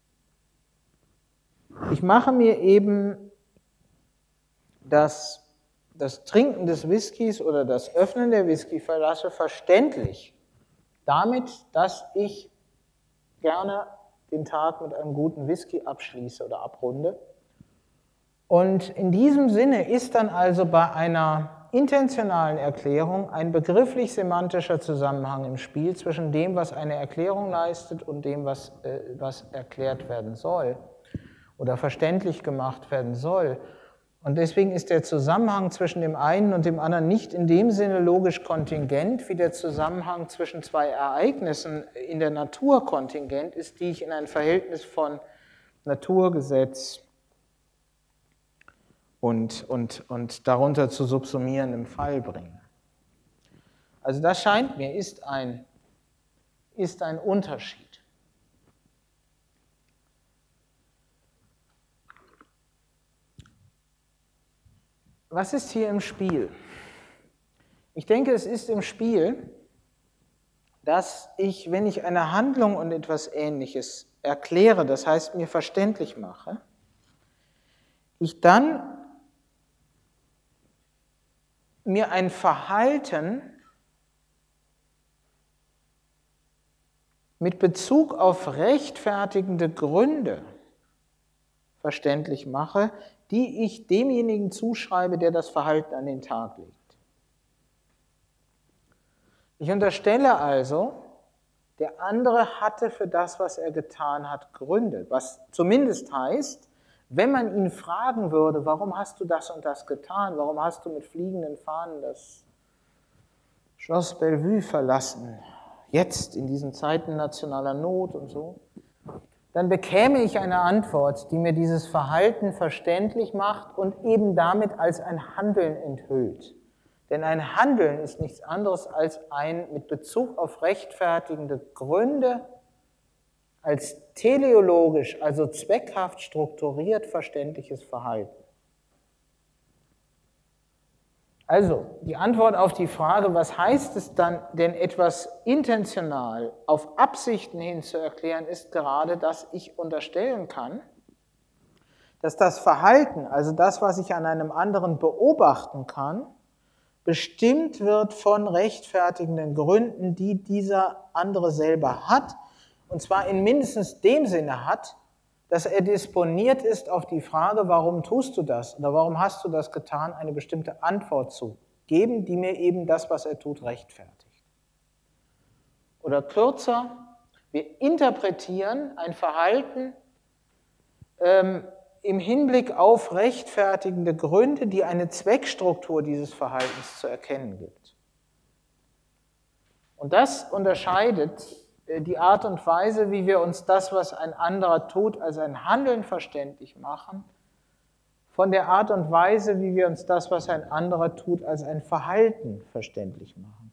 ich mache mir eben das das Trinken des Whiskys oder das Öffnen der Whiskyflasche verständlich damit, dass ich gerne den Tag mit einem guten Whisky abschließe oder abrunde. Und in diesem Sinne ist dann also bei einer intentionalen Erklärung ein begrifflich-semantischer Zusammenhang im Spiel zwischen dem, was eine Erklärung leistet und dem, was, äh, was erklärt werden soll oder verständlich gemacht werden soll. Und deswegen ist der Zusammenhang zwischen dem einen und dem anderen nicht in dem Sinne logisch kontingent, wie der Zusammenhang zwischen zwei Ereignissen in der Natur kontingent ist, die ich in ein Verhältnis von Naturgesetz und, und, und darunter zu subsumierendem Fall bringen. Also das scheint mir, ist ein, ist ein Unterschied. Was ist hier im Spiel? Ich denke, es ist im Spiel, dass ich, wenn ich eine Handlung und etwas Ähnliches erkläre, das heißt mir verständlich mache, ich dann mir ein Verhalten mit Bezug auf rechtfertigende Gründe verständlich mache, die ich demjenigen zuschreibe, der das Verhalten an den Tag legt. Ich unterstelle also, der andere hatte für das, was er getan hat, Gründe, was zumindest heißt, wenn man ihn fragen würde, warum hast du das und das getan, warum hast du mit fliegenden Fahnen das Schloss Bellevue verlassen, jetzt in diesen Zeiten nationaler Not und so, dann bekäme ich eine Antwort, die mir dieses Verhalten verständlich macht und eben damit als ein Handeln enthüllt. Denn ein Handeln ist nichts anderes als ein mit Bezug auf rechtfertigende Gründe als teleologisch, also zweckhaft strukturiert verständliches Verhalten. Also, die Antwort auf die Frage, was heißt es dann denn etwas intentional auf Absichten hin zu erklären, ist gerade, dass ich unterstellen kann, dass das Verhalten, also das, was ich an einem anderen beobachten kann, bestimmt wird von rechtfertigenden Gründen, die dieser andere selber hat, und zwar in mindestens dem Sinne hat, dass er disponiert ist auf die Frage, warum tust du das oder warum hast du das getan, eine bestimmte Antwort zu geben, die mir eben das, was er tut, rechtfertigt. Oder kürzer, wir interpretieren ein Verhalten ähm, im Hinblick auf rechtfertigende Gründe, die eine Zweckstruktur dieses Verhaltens zu erkennen gibt. Und das unterscheidet die Art und Weise, wie wir uns das, was ein anderer tut, als ein Handeln verständlich machen, von der Art und Weise, wie wir uns das, was ein anderer tut, als ein Verhalten verständlich machen.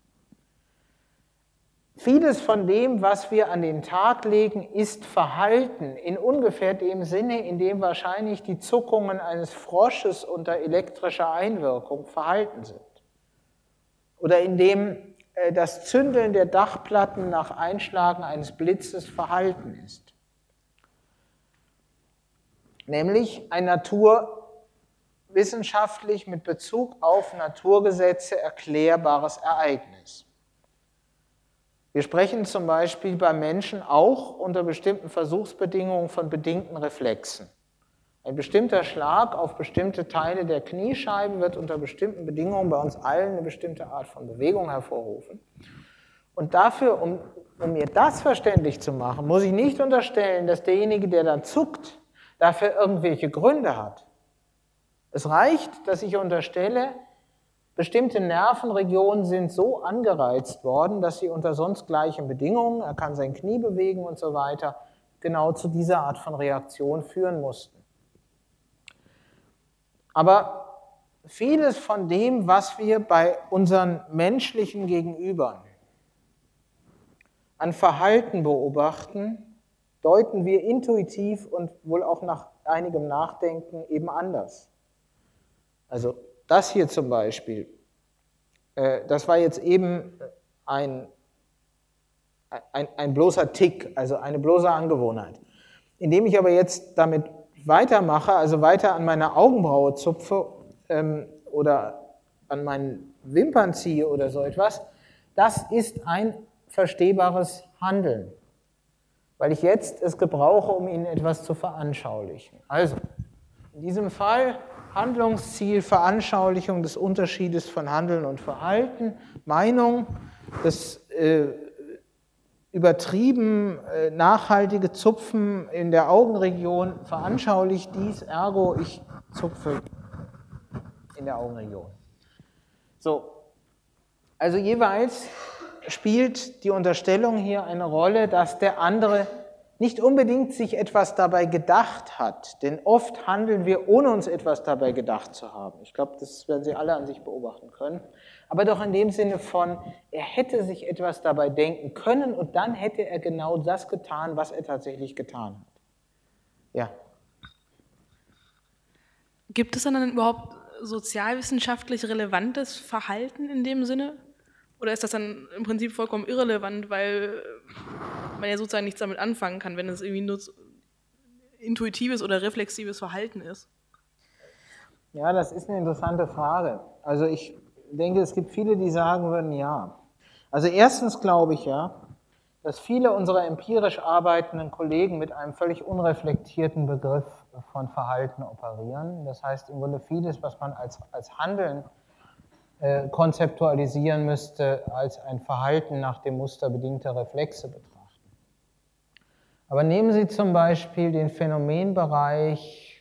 Vieles von dem, was wir an den Tag legen, ist Verhalten in ungefähr dem Sinne, in dem wahrscheinlich die Zuckungen eines Frosches unter elektrischer Einwirkung Verhalten sind. Oder in dem das Zündeln der Dachplatten nach Einschlagen eines Blitzes Verhalten ist. Nämlich ein naturwissenschaftlich mit Bezug auf Naturgesetze erklärbares Ereignis. Wir sprechen zum Beispiel bei Menschen auch unter bestimmten Versuchsbedingungen von bedingten Reflexen. Ein bestimmter Schlag auf bestimmte Teile der Kniescheibe wird unter bestimmten Bedingungen bei uns allen eine bestimmte Art von Bewegung hervorrufen. Und dafür, um, um mir das verständlich zu machen, muss ich nicht unterstellen, dass derjenige, der dann zuckt, dafür irgendwelche Gründe hat. Es reicht, dass ich unterstelle, bestimmte Nervenregionen sind so angereizt worden, dass sie unter sonst gleichen Bedingungen, er kann sein Knie bewegen und so weiter, genau zu dieser Art von Reaktion führen mussten. Aber vieles von dem, was wir bei unseren menschlichen Gegenübern an Verhalten beobachten, deuten wir intuitiv und wohl auch nach einigem Nachdenken eben anders. Also das hier zum Beispiel, äh, das war jetzt eben ein, ein, ein bloßer Tick, also eine bloße Angewohnheit. Indem ich aber jetzt damit weitermache, also weiter an meiner Augenbraue zupfe ähm, oder an meinen Wimpern ziehe oder so etwas, das ist ein verstehbares Handeln, weil ich jetzt es gebrauche, um Ihnen etwas zu veranschaulichen. Also, in diesem Fall Handlungsziel, Veranschaulichung des Unterschiedes von Handeln und Verhalten, Meinung, das äh, übertrieben äh, nachhaltige Zupfen in der Augenregion veranschaulicht dies, ergo ich zupfe in der Augenregion. So, also jeweils spielt die Unterstellung hier eine Rolle, dass der andere nicht unbedingt sich etwas dabei gedacht hat, denn oft handeln wir, ohne uns etwas dabei gedacht zu haben. Ich glaube, das werden Sie alle an sich beobachten können. Aber doch in dem Sinne von, er hätte sich etwas dabei denken können und dann hätte er genau das getan, was er tatsächlich getan hat. Ja. Gibt es dann überhaupt sozialwissenschaftlich relevantes Verhalten in dem Sinne? Oder ist das dann im Prinzip vollkommen irrelevant, weil man ja sozusagen nichts damit anfangen kann, wenn es irgendwie nur intuitives oder reflexives Verhalten ist? Ja, das ist eine interessante Frage. Also ich denke, es gibt viele, die sagen würden, ja. Also erstens glaube ich ja, dass viele unserer empirisch arbeitenden Kollegen mit einem völlig unreflektierten Begriff von Verhalten operieren. Das heißt, im Grunde vieles, was man als, als Handeln äh, konzeptualisieren müsste, als ein Verhalten nach dem Muster bedingter Reflexe betrachten. Aber nehmen Sie zum Beispiel den Phänomenbereich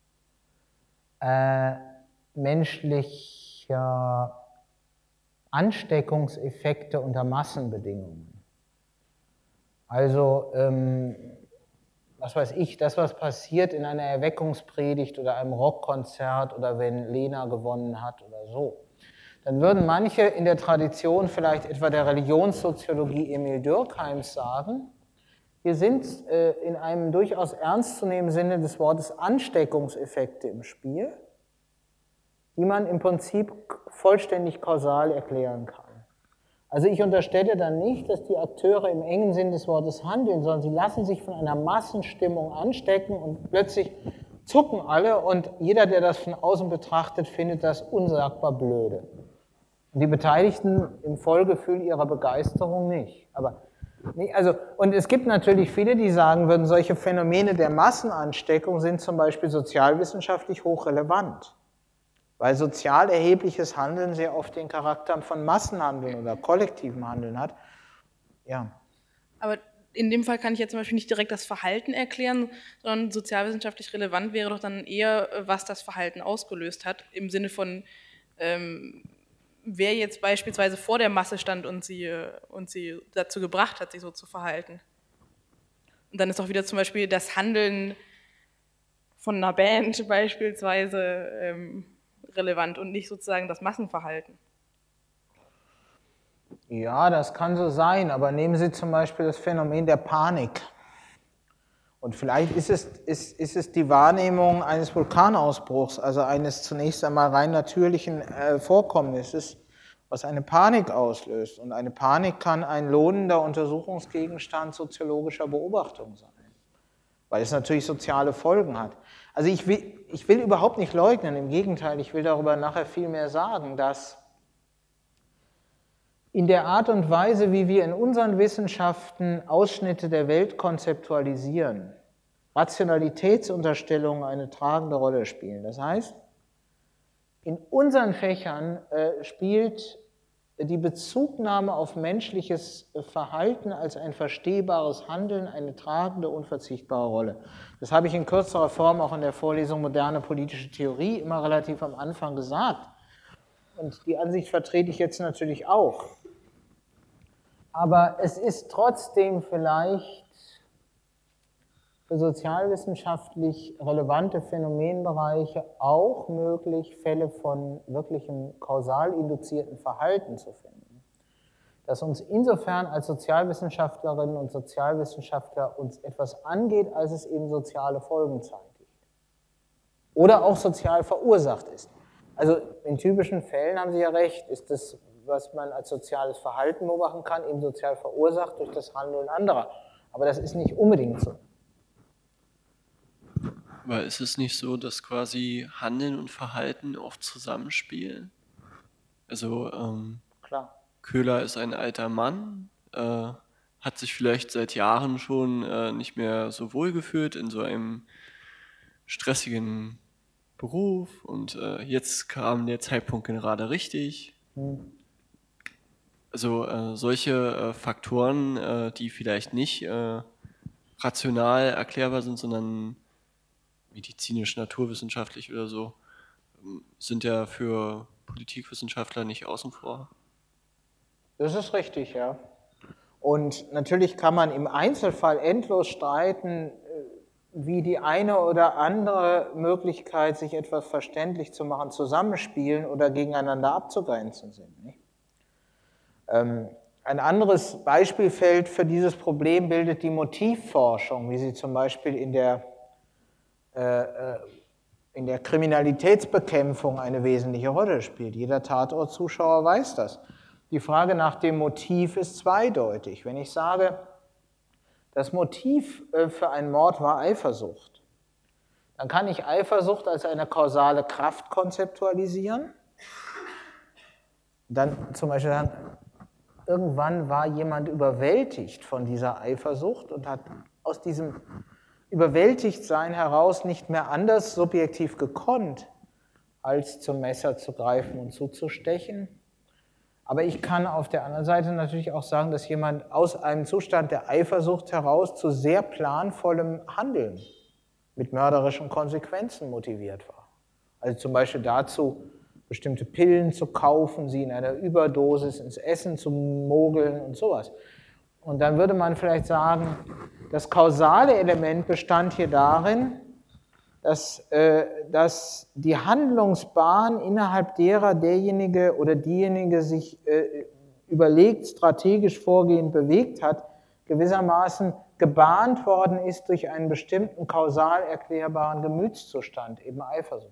äh, menschlicher Ansteckungseffekte unter Massenbedingungen. Also, ähm, was weiß ich, das, was passiert in einer Erweckungspredigt oder einem Rockkonzert oder wenn Lena gewonnen hat oder so. Dann würden manche in der Tradition vielleicht etwa der Religionssoziologie Emil Durkheims sagen, hier sind äh, in einem durchaus ernstzunehmenden Sinne des Wortes Ansteckungseffekte im Spiel, die man im Prinzip vollständig kausal erklären kann. Also ich unterstelle dann nicht, dass die Akteure im engen Sinn des Wortes handeln, sondern sie lassen sich von einer Massenstimmung anstecken und plötzlich zucken alle und jeder, der das von außen betrachtet, findet das unsagbar blöde. Und die Beteiligten im Vollgefühl ihrer Begeisterung nicht. Aber nee, also, und es gibt natürlich viele, die sagen würden, solche Phänomene der Massenansteckung sind zum Beispiel sozialwissenschaftlich hochrelevant. Weil sozial erhebliches Handeln sehr oft den Charakter von Massenhandeln oder kollektivem Handeln hat. Ja. Aber in dem Fall kann ich jetzt zum Beispiel nicht direkt das Verhalten erklären, sondern sozialwissenschaftlich relevant wäre doch dann eher, was das Verhalten ausgelöst hat, im Sinne von, ähm, wer jetzt beispielsweise vor der Masse stand und sie, und sie dazu gebracht hat, sich so zu verhalten. Und dann ist doch wieder zum Beispiel das Handeln von einer Band beispielsweise ähm, relevant und nicht sozusagen das Massenverhalten. Ja, das kann so sein, aber nehmen Sie zum Beispiel das Phänomen der Panik. Und vielleicht ist es, ist, ist es die Wahrnehmung eines Vulkanausbruchs, also eines zunächst einmal rein natürlichen äh, Vorkommnisses, was eine Panik auslöst. Und eine Panik kann ein lohnender Untersuchungsgegenstand soziologischer Beobachtung sein, weil es natürlich soziale Folgen hat. Also ich will, ich will überhaupt nicht leugnen, im Gegenteil, ich will darüber nachher viel mehr sagen, dass in der Art und Weise, wie wir in unseren Wissenschaften Ausschnitte der Welt konzeptualisieren, Rationalitätsunterstellungen eine tragende Rolle spielen. Das heißt, in unseren Fächern äh, spielt die Bezugnahme auf menschliches Verhalten als ein verstehbares Handeln eine tragende, unverzichtbare Rolle. Das habe ich in kürzerer Form auch in der Vorlesung Moderne politische Theorie immer relativ am Anfang gesagt. Und die Ansicht vertrete ich jetzt natürlich auch. Aber es ist trotzdem vielleicht für sozialwissenschaftlich relevante Phänomenbereiche auch möglich, Fälle von wirklichem kausal induzierten Verhalten zu finden. Dass uns insofern als Sozialwissenschaftlerinnen und Sozialwissenschaftler uns etwas angeht, als es eben soziale Folgen zeitigt. Oder auch sozial verursacht ist. Also in typischen Fällen haben Sie ja recht, ist das, was man als soziales Verhalten beobachten kann, eben sozial verursacht durch das Handeln anderer. Aber das ist nicht unbedingt so. Aber ist es nicht so, dass quasi Handeln und Verhalten oft zusammenspielen? Also ähm, Klar. Köhler ist ein alter Mann, äh, hat sich vielleicht seit Jahren schon äh, nicht mehr so wohl gefühlt in so einem stressigen Beruf und äh, jetzt kam der Zeitpunkt gerade richtig. Hm. Also äh, solche äh, Faktoren, äh, die vielleicht nicht äh, rational erklärbar sind, sondern medizinisch, naturwissenschaftlich oder so, ähm, sind ja für Politikwissenschaftler nicht außen vor. Das ist richtig, ja. Und natürlich kann man im Einzelfall endlos streiten, wie die eine oder andere Möglichkeit, sich etwas verständlich zu machen, zusammenspielen oder gegeneinander abzugrenzen sind. Nicht? Ähm, ein anderes Beispielfeld für dieses Problem bildet die Motivforschung, wie sie zum Beispiel in der, äh, in der Kriminalitätsbekämpfung eine wesentliche Rolle spielt. Jeder Tatortzuschauer weiß das. Die Frage nach dem Motiv ist zweideutig. Wenn ich sage, das Motiv für einen Mord war Eifersucht, dann kann ich Eifersucht als eine kausale Kraft konzeptualisieren. Dann zum Beispiel sagen, irgendwann war jemand überwältigt von dieser Eifersucht und hat aus diesem Überwältigtsein heraus nicht mehr anders subjektiv gekonnt, als zum Messer zu greifen und zuzustechen. Aber ich kann auf der anderen Seite natürlich auch sagen, dass jemand aus einem Zustand der Eifersucht heraus zu sehr planvollem Handeln mit mörderischen Konsequenzen motiviert war. Also zum Beispiel dazu, bestimmte Pillen zu kaufen, sie in einer Überdosis ins Essen zu mogeln und sowas. Und dann würde man vielleicht sagen, das kausale Element bestand hier darin, dass, äh, dass die Handlungsbahn, innerhalb derer derjenige oder diejenige sich äh, überlegt, strategisch vorgehend bewegt hat, gewissermaßen gebahnt worden ist durch einen bestimmten kausal erklärbaren Gemütszustand, eben Eifersucht.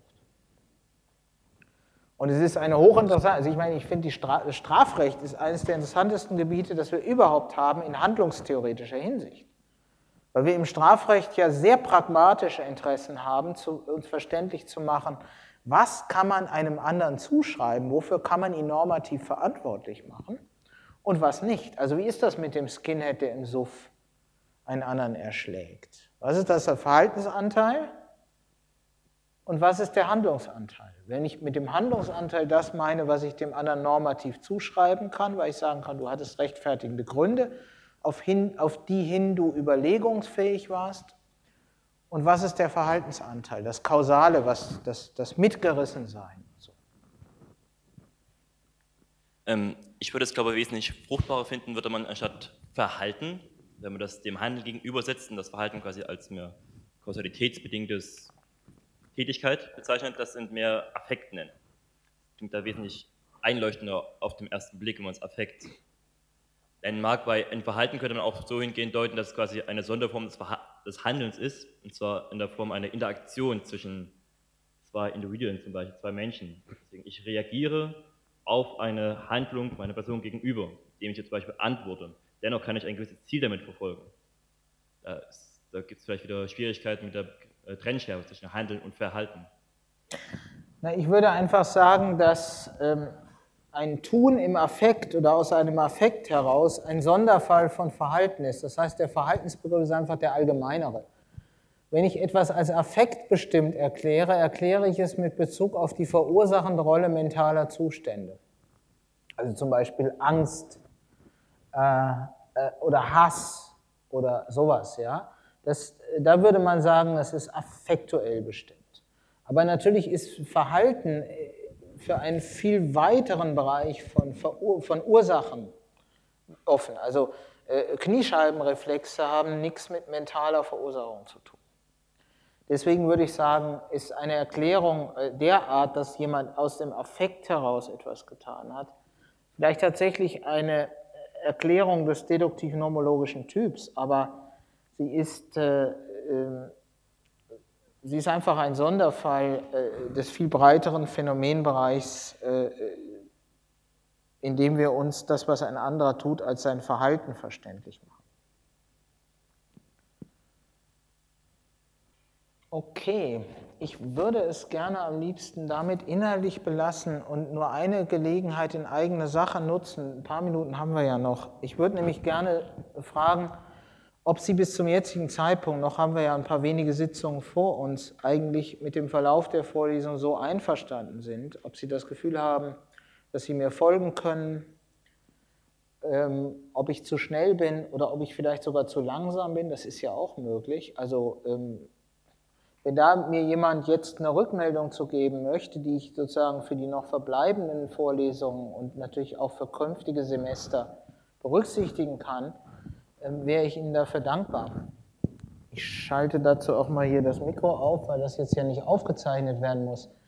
Und es ist eine hochinteressante, also ich meine, ich finde, Stra das Strafrecht ist eines der interessantesten Gebiete, das wir überhaupt haben in handlungstheoretischer Hinsicht. Weil wir im Strafrecht ja sehr pragmatische Interessen haben, zu, uns verständlich zu machen, was kann man einem anderen zuschreiben, wofür kann man ihn normativ verantwortlich machen und was nicht. Also wie ist das mit dem Skinhead, der im Suff einen anderen erschlägt? Was ist das, der Verhaltensanteil und was ist der Handlungsanteil? Wenn ich mit dem Handlungsanteil das meine, was ich dem anderen normativ zuschreiben kann, weil ich sagen kann, du hattest rechtfertigende Gründe, auf, hin, auf die hin du überlegungsfähig warst. Und was ist der Verhaltensanteil, das Kausale, was, das, das Mitgerissensein? So. Ähm, ich würde es, glaube ich, wesentlich fruchtbarer finden, würde man anstatt Verhalten, wenn man das dem Handeln gegenübersetzt und das Verhalten quasi als mehr kausalitätsbedingtes Tätigkeit bezeichnet, das sind mehr Affekt nennen. Das klingt da wesentlich einleuchtender auf den ersten Blick, wenn man es Affekt nennen mag. Bei ein Verhalten könnte man auch so hingehend deuten, dass es quasi eine Sonderform des, des Handelns ist, und zwar in der Form einer Interaktion zwischen zwei Individuen, zum Beispiel zwei Menschen. Deswegen, ich reagiere auf eine Handlung meiner Person gegenüber, indem ich jetzt zum Beispiel antworte. Dennoch kann ich ein gewisses Ziel damit verfolgen. Da, da gibt es vielleicht wieder Schwierigkeiten mit der Trennschärfe zwischen Handeln und Verhalten. Na, ich würde einfach sagen, dass ähm, ein Tun im Affekt oder aus einem Affekt heraus ein Sonderfall von Verhalten ist. Das heißt, der Verhaltensbegriff ist einfach der allgemeinere. Wenn ich etwas als affektbestimmt erkläre, erkläre ich es mit Bezug auf die verursachende Rolle mentaler Zustände. Also zum Beispiel Angst äh, äh, oder Hass oder sowas, ja. Das, da würde man sagen, das ist affektuell bestimmt. Aber natürlich ist Verhalten für einen viel weiteren Bereich von, von Ursachen offen. Also äh, Kniescheibenreflexe haben nichts mit mentaler Verursachung zu tun. Deswegen würde ich sagen, ist eine Erklärung äh, derart, dass jemand aus dem Affekt heraus etwas getan hat, vielleicht tatsächlich eine Erklärung des deduktiv-nomologischen Typs, aber sie ist, äh, äh, sie ist einfach ein Sonderfall äh, des viel breiteren Phänomenbereichs, äh, in dem wir uns das, was ein anderer tut, als sein Verhalten verständlich machen. Okay, ich würde es gerne am liebsten damit inhaltlich belassen und nur eine Gelegenheit in eigene Sache nutzen. Ein paar Minuten haben wir ja noch. Ich würde nämlich gerne fragen, ob Sie bis zum jetzigen Zeitpunkt, noch haben wir ja ein paar wenige Sitzungen vor uns, eigentlich mit dem Verlauf der Vorlesung so einverstanden sind, ob Sie das Gefühl haben, dass Sie mir folgen können, ähm, ob ich zu schnell bin oder ob ich vielleicht sogar zu langsam bin, das ist ja auch möglich. Also ähm, wenn da mir jemand jetzt eine Rückmeldung zu geben möchte, die ich sozusagen für die noch verbleibenden Vorlesungen und natürlich auch für künftige Semester berücksichtigen kann, wäre ich Ihnen dafür dankbar. Ich schalte dazu auch mal hier das Mikro auf, weil das jetzt ja nicht aufgezeichnet werden muss.